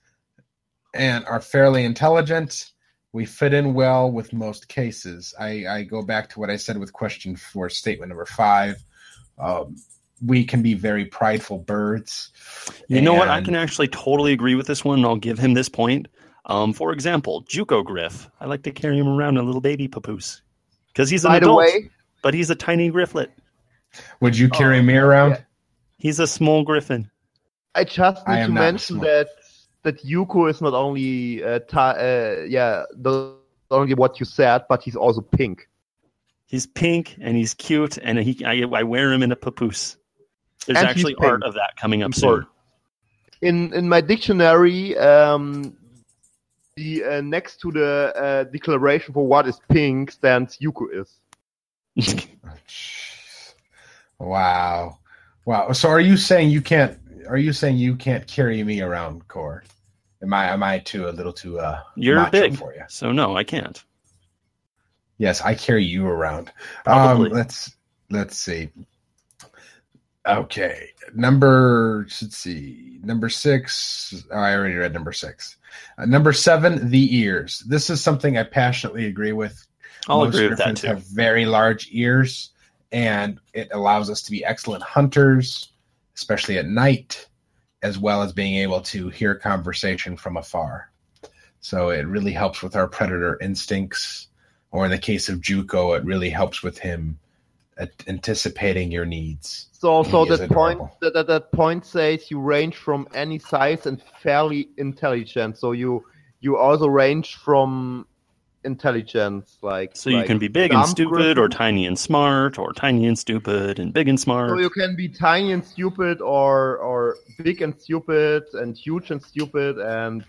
and are fairly intelligent. We fit in well with most cases. I, I go back to what I said with question four, statement number five. Um, we can be very prideful birds. You know what? I And- can actually totally agree with this one, and I'll give him this point. Um, for example, Juco Griff. I like to carry him around a little baby papoose because he's an by the adult, way, but he's a tiny grifflet. Would you carry Oh, me around? yeah. He's a small griffin. I just I need am to not mention smart. that that Yuko is not only uh, ta- uh, yeah, not only what you said, but he's also pink. He's pink and he's cute, and he I, I wear him in a papoose. There's And actually he's pink. art of that coming up Important. soon. In in my dictionary, um, the uh, next to the uh, declaration for what is pink stands Yuko is. Wow, wow. So are you saying you can't? Are you saying you can't carry me around, Core? Am I am I too a little too uh You're macho big, for you? so no, I can't. Yes, I carry you around. Probably. Um, let's let's see. Okay, number let's see, number six. Oh, I already read number six. Uh, number seven, the ears. This is something I passionately agree with. I'll Most agree with that griffins too. have very large ears, and it allows us to be excellent hunters, especially at night, as well as being able to hear conversation from afar. So it really helps with our predator instincts, or in the case of Juko, it really helps with him at anticipating your needs. So, so He is that point adorable. that, that that point says you range from any size and fairly intelligent. So you you also range from intelligence, like So you like can be big and dumb stupid, or griffin. tiny and smart, or tiny and stupid, and big and smart. So you can be tiny and stupid, or or big and stupid, and huge and stupid, and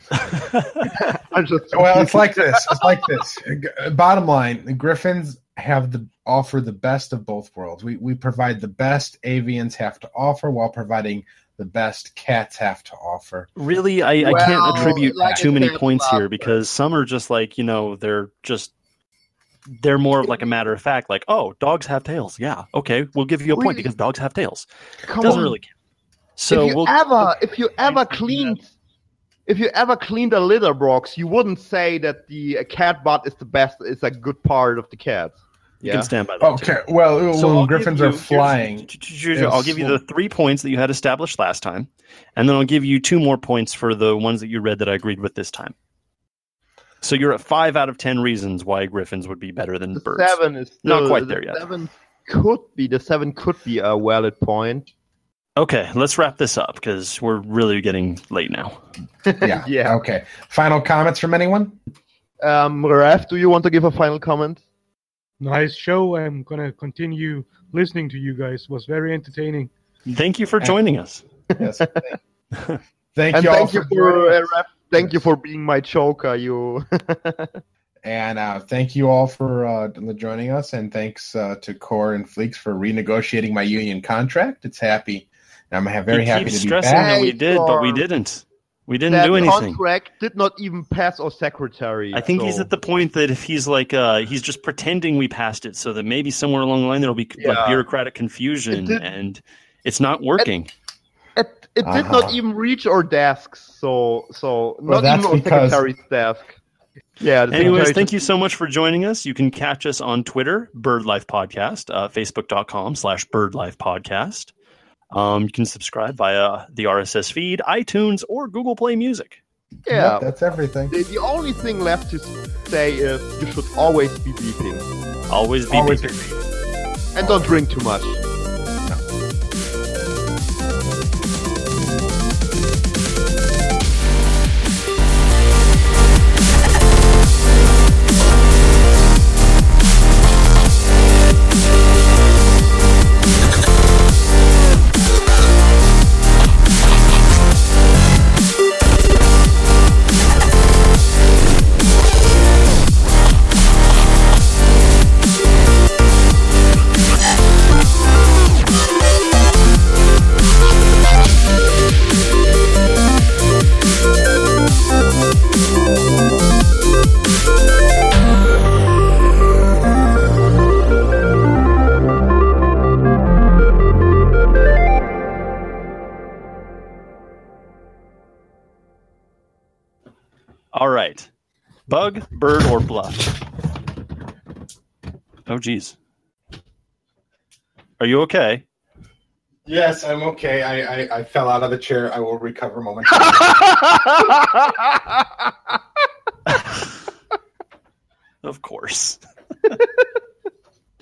I'm just Well, it's like this. It's like this. G- Bottom line, the Griffins have the offer the best of both worlds. We we provide the best avians have to offer while providing the best cats have to offer. Really, I, I Well, can't attribute like too I many said points last here time. because some are just like, you know, they're just, they're more of like a matter of fact, like, oh, dogs have tails. Yeah, okay, we'll give you a point Really? because dogs have tails. Come Doesn't on. really count. So if you we'll, ever if you ever cleaned if you ever cleaned a litter box, you wouldn't say that the uh, cat butt is the best is a good part of the cat. you Yeah. can stand by that. too. Okay, well, So when I'll Griffins give are you- flying, I'll give you the three points that you had established last time, and then I'll give you two more points for the ones that you read that I agreed with this time. So you're at five out of ten reasons why griffins would be better than The birds. seven is Not still, quite the there yet. Seven could be the seven could be a valid point. Okay, let's wrap this up because we're really getting late now. yeah, Yeah. Okay. Final comments from anyone? Um, Raf, do you want to give a final comment? Nice show. I'm gonna continue listening to you guys. It was very entertaining. Thank you for joining us. Yes. Thank, thank And you all thank for you for joining uh, us. Raf, thank you for being my choker. You. And uh, thank you all for uh, joining us, and thanks uh, to Core and Fleeks for renegotiating my union contract. It's happy. I'm ha- very he happy keeps to be stressing back. that we Hey, did, but we Storm. didn't. We didn't that do anything. contract did not even pass our secretary. I think he's so- at the point that if he's like, uh, he's just pretending we passed it, so that maybe somewhere along the line there'll be like Yeah. bureaucratic confusion, It did- and it's not working. It, it did Uh-huh. not even reach our desks, so so Well, not that's even our because- secretary's desk. Yeah. The Anyways, secretary thank you so much for joining us. You can catch us on Twitter, BirdLife Podcast, uh, Facebook.com slash BirdLife Podcast. Um, you can subscribe via the R S S feed, iTunes, or Google Play Music. Yeah. Yep, that's everything. The, the only thing left to say is you should always be beeping Always be Always beeping. and don't drink too much. All right. Bug, bird, or bluff? Oh, geez. Are you okay? Yes, I'm okay. I, I, I fell out of the chair. I will recover momentarily. Of course.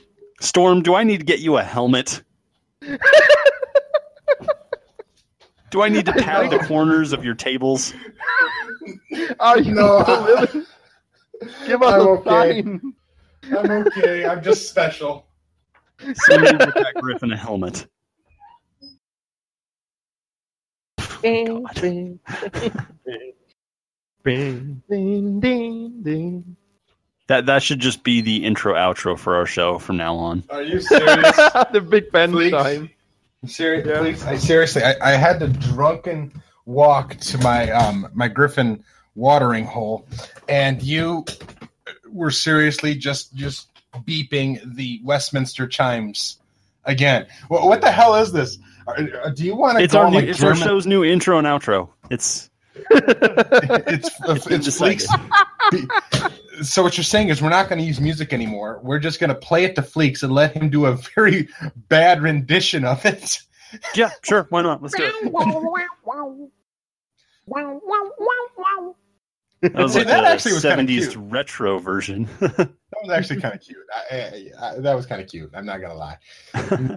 Storm, do I need to get you a helmet? Do Do I need to pad the corners of your tables? Are you No, still I- living? Give us I'm a okay. sign. I'm okay. I'm just special. Somebody with that Griffin a helmet. Ding, God. ding, ding, ding, ding, ding. That that should just be the intro outro for our show from now on. Are you serious? The Big Ben Please? time. Serious? Yeah. Please? I seriously, I, I had to drunken walk to my um my Griffin watering hole, and you were seriously just just beeping the Westminster chimes again. What, what the hell is this? Are- Do you want to It's go our on, new, like, it's our German- show's new intro and outro. It's it's it's, been it's decided. Fleeks. So what you're saying is we're not going to use music anymore. We're just going to play it to Fleeks and let him do a very bad rendition of it. yeah, sure, why not? Let's do it. That was See, like that the actually was kinda seventies cute. retro version. That was actually kind of cute. I, I, I, that was kind of cute. I'm not gonna lie.